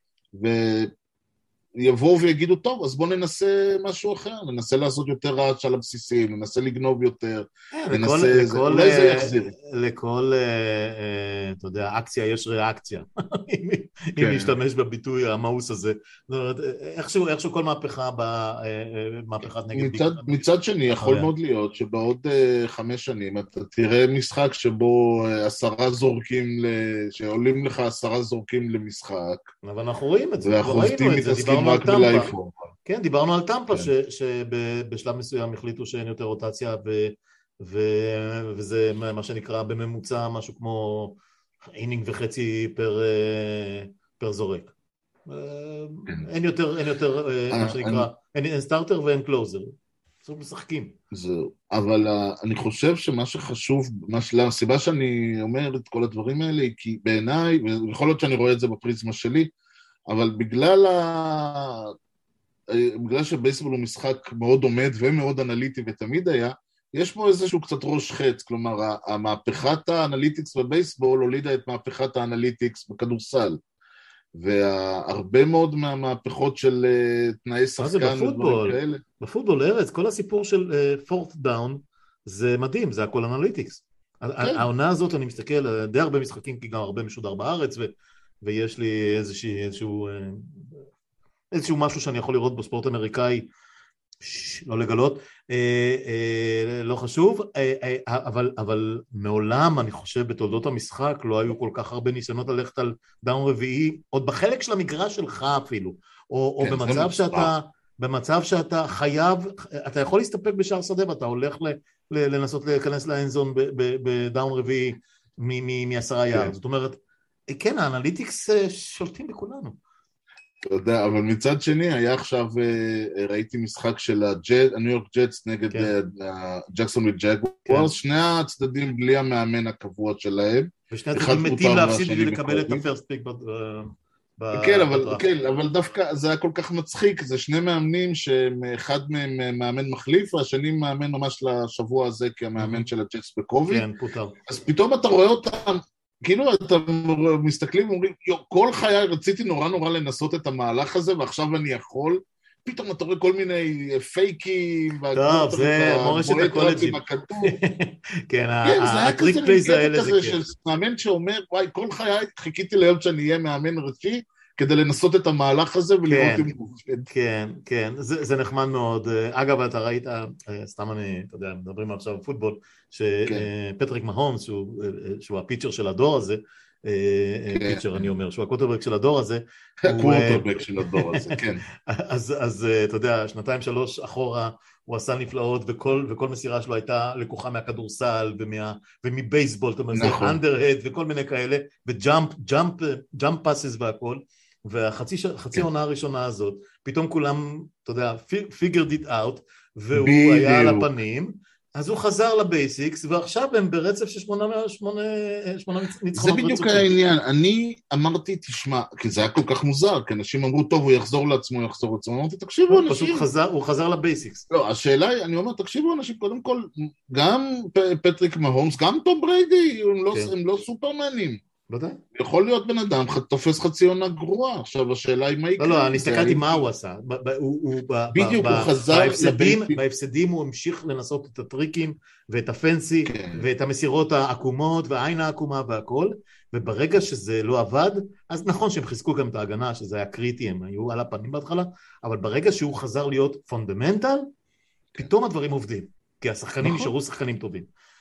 ויבואו ויגידו, טוב, אז בואו ננסה משהו אחר, ננסה לעשות יותר רעש על הבסיסים, ננסה לגנוב יותר, אולי זה יחזיר. לכל, אתה יודע, אקציה יש ריאקציה, אם נשתמש בביטוי המאוס הזה. זאת אומרת, איכשהו כל מהפכת נגד... מצד שני, יכול מאוד להיות שבעוד 5 שנים אתה תראה משחק שבו 10 זורקים, שעולים לך 10 זורקים למשחק. אבל אנחנו רואים את זה, והחובטים מתעסקים רק בלייפור. כן, דיברנו על טמפה, שבשלב מסוים החליטו שאין יותר רוטציה, וזה מה שנקרא בממוצע משהו כמו אינינג וחצי פר זורק. אין יותר מה שנקרא, אין סטארטר ואין קלוזר. בסוף משחקים. אבל אני חושב שמה שחשוב, הסיבה שאני אומר את כל הדברים האלה, היא כי בעיניי, ויכול להיות שאני רואה את זה בפריזמה שלי, אבל בגלל שבייסבול הוא משחק מאוד עומד ומאוד אנליטי ותמיד היה, יש פה איזשהו קצת ראש חץ, כלומר, המהפכת האנליטיקס בבייסבול הולידה את מהפכת האנליטיקס בכדורסל, והרבה מאוד מהמהפכות של תנאי שחקן ודברים כאלה. בפוטבול, ארץ, כל הסיפור של fourth down זה מדהים, זה הכל אנליטיקס. העונה הזאת, אני מסתכל די הרבה משחקים, כי גם הרבה משודר בארץ, ויש לי איזשהו משהו שאני יכול לראות בספורט אמריקאי, לא לגלות, לא חשוב, אבל מעולם אני חושב בתולדות המשחק לא היו כל כך הרבה ניסיונות ללכת על דאון רביעי, עוד בחלק של המגרש שלך אפילו, או במצב שאתה חייב, אתה יכול להסתפק בשער שדה ואתה הולך לנסות להיכנס לאנזון בדאון רביעי מ10 יארד, זאת אומרת, כן, האנליטיקס שולטים בכולנו. אתה יודע, אבל מצד שני, היה עכשיו, ראיתי משחק של הניו יורק ג'טס נגד ג'קסונוויל ג'גוארס, שני הצדדים בלי המאמן הקבוע שלהם. ושני הצדדים מתים להפסיד בשביל לקבל את הפרסט פיק. כן, אבל דווקא זה היה כל כך מצחיק, זה שני מאמנים שאחד מהם מאמן מחליף, והשני מאמן ממש לשבוע הזה כמאמן של הג'טס בקובי. כן, פוטר. אז פתאום אתה רואה אותם, כאילו אתה מסתכלים ואומרים, כל חיי רציתי נורא לנסות את המהלך הזה, ועכשיו אני יכול, פתאום אתה רואה כל מיני פייקים, טוב, זה מורשת הקולג'ים. כן, הטריק פלייז האלה זה כיף. מאמן שאומר, וואי, כל חיי חיכיתי ליום שאני אהיה מאמן ראשי, כדי לנסות את המהלך הזה ולראות אם הוא עובד. כן, זה נחמד מאוד. אגב, אתה ראית, סתם אתה יודע, מדברים עכשיו פוטבול, שפטריק מהומס, שהוא הפיצ'ר של הדור הזה, פיצ'ר אני אומר, שהוא הקווטרבק של הדור הזה. הקווטרבק של הדור הזה, כן. אז אתה יודע, 2-3 אחורה, הוא עשה נפלאות, וכל מסירה שלו הייתה לקוחה מהכדורסל, ומבייסבול, זאת אומרת, אנדרהד, וכל מיני כאלה, וג'אמפ פאסס והכל, והחצי עונה הראשונה הזאת, פתאום כולם, אתה יודע, figured it out, והוא היה על הפנים, אז הוא חזר לבייסיקס, ועכשיו הם ברצף של 8 ניצחונות רצופים. זה בדיוק העניין, אני אמרתי, תשמע, כי זה היה כל כך מוזר, כי אנשים אמרו, טוב, הוא יחזור לעצמו, אמרתי, תקשיבו אנשים. פשוט הוא חזר לבייסיקס. לא, השאלה היא, אני אומר, תקשיבו אנשים, קודם כל, גם פטריק מהומס, גם טום בריידי, הם לא סופרמנים. ודאי. יכול להיות בן אדם, תופס חצי עונה גרועה, עכשיו השאלה היא מה יקרה. לא, אני הסתכלתי מה הוא עשה. בדיוק, הוא חזר בהפסדים הוא המשיך לנסות את הטריקים ואת הפנסי ואת המסירות העקומות והעין העקומה והכל, וברגע שזה לא עבד, אז נכון שהם חיזקו גם את ההגנה, שזה היה קריטי, הם היו על הפנים בהתחלה, אבל ברגע שהוא חזר להיות פונדמנטל, פתאום הדברים עובדים, כי השחקנים נשארו שחקנים טובים.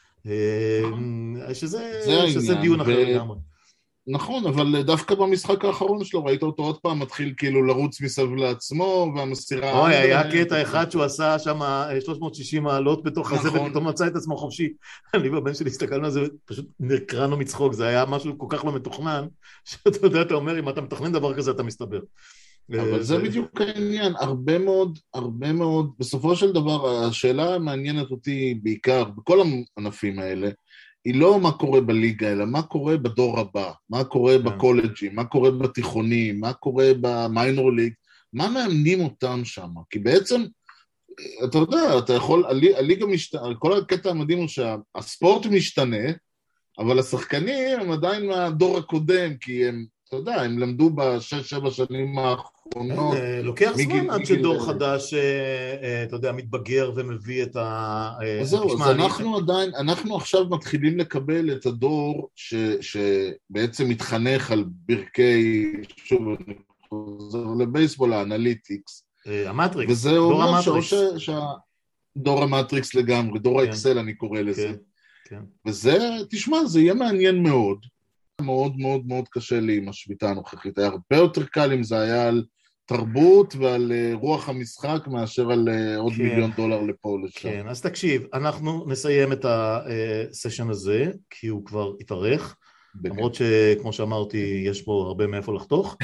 שזה דיון אחר לגמרי. נכון, אבל דווקא במשחק האחרון שלו, ראית אותו עוד פעם מתחיל כאילו לרוץ מסביב לעצמו, והמסירה... אוי, היה קטע אחד שהוא עשה שם 360 מעלות בתוך הזה, ופתאום מצא את עצמו חופשי. אני והבן שלי הסתכלנו על זה, פשוט נקרנו מצחוק, זה היה משהו כל כך לא מתוכנן, שאתה יודע, אתה אומר, אם אתה מתכנן דבר כזה, אתה מסתבר. אבל זה בדיוק העניין, הרבה מאוד, בסופו של דבר, השאלה המעניינת אותי בעיקר, בכל הענפים האלה, היא לא מה קורה בליגה, אלא מה קורה בדור הבא, מה קורה בקולג'ים, מה קורה בתיכונים, מה קורה במיינור ליג, מה מאמנים אותם שם, כי בעצם, אתה יודע, אתה יכול, הליגה משתנה, כל הקטע המדהים הוא שהספורט משתנה, אבל השחקנים הם עדיין מהדור הקודם, כי הם, אתה יודע, הם למדו ב6-7 שנים האחרונות. לוקח זמן עד שדור חדש, אתה יודע, מתבגר ומביא את ה... זהו, אז אנחנו עכשיו מתחילים לקבל את הדור שבעצם מתחנך על ברכי, שוב, אני חוזר לבייסבול, האנליטיקס. המטריקס, וזה אומר דור המטריקס לגמרי, דור האקסל אני קורא לזה. וזה, תשמע, זה יהיה מעניין מאוד. מאוד מאוד מאוד קשה לי עם השביתה הנוכחית. היה הרבה יותר קל אם זה היה על תרבות ועל רוח המשחק מאשר על עוד $1,000,000 לפה או לשם. כן, אז תקשיב, אנחנו נסיים את הסשן הזה, כי הוא כבר התארך, למרות שכמו שאמרתי, יש פה הרבה מאיפה לחתוך,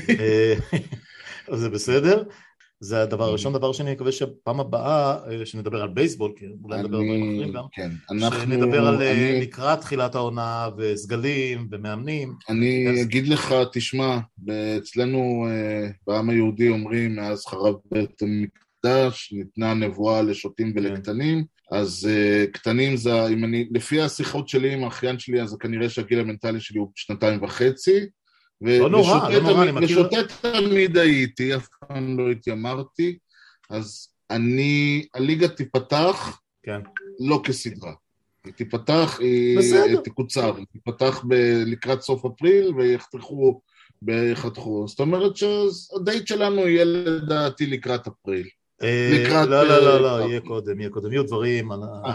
אז זה בסדר. זה הדבר הראשון. דבר שני, אני מקווה שפעם הבאה שנדבר על בייסבול, כי אולי נדבר על דברים אחרים גם, שנדבר על לקראת תחילת העונה וסגלים ומאמנים. אני אגיד לך, תשמע, אצלנו בעם היהודי אומרים, מאז חרב בית המקדש, ניתנה נבואה לשוטים ולקטנים, אז קטנים זה, לפי השיחות שלי עם האחיין שלי, אז כנראה שהגיל המנטלי שלי הוא 2.5, לא נורא, אני מכיר... ושוטט תמיד הייתי, אף פעם לא התיימרתי, אז הליגה תיפתח, לא כסדרה. היא תיפתח, היא תקוצר, היא תיפתח לקראת סוף אפריל, ויחתכו. זאת אומרת שהדייט שלנו יהיה לדעתי לקראת אפריל. לא, יהיה קודם, יהיו דברים,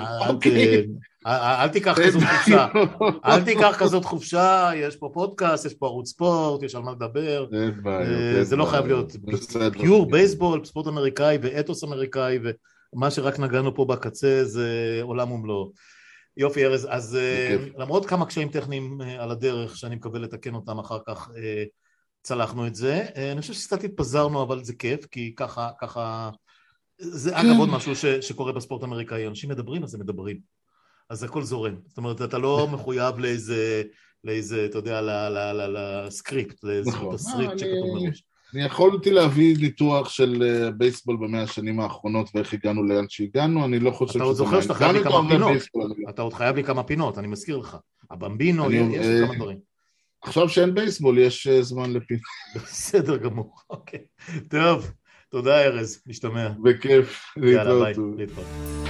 אל תיקח כזאת חופשה, אל תיקח כזאת חופשה, יש פה פודקאסט, יש פה ערוץ ספורט, יש על מה לדבר, זה לא חייב להיות פיור בייסבול, ספורט אמריקאי ואתוס אמריקאי, ומה שרק נגענו פה בקצה זה עולם ומלואו. יופי ארז, אז למרות כמה קשיים טכניים על הדרך, שאני מקווה לתקן אותם אחר כך, צלחנו את זה. אני חושב שקצת התפזרנו, אבל זה כיף, כי ככה, זה אגב עוד משהו שקורה בספורט האמריקאי, אנשים מדברים, אז הם מדברים. אז הכל זורם. זאת אומרת, אתה לא מחויב לאיזה, אתה יודע, לסקריפט, לאיזה תסריט שכתוב מראש. אני יכולתי להביא ניתוח של בייסבול ב100 השנים האחרונות, ואיך הגענו לאן שהגענו, אני לא חושב אתה עוד זוכר שאתה חייב לי כמה פינות. אתה עוד חייב לי כמה פינות, אני מזכיר לך. הבמבינו, יש לי כמה דברים. עכשיו שאין בייסבול, יש זמן לפינות. בסדר גמור, אוקיי. טוב, תודה ארז, נשתמע. בכיף, יאללה, ביי, להתראות.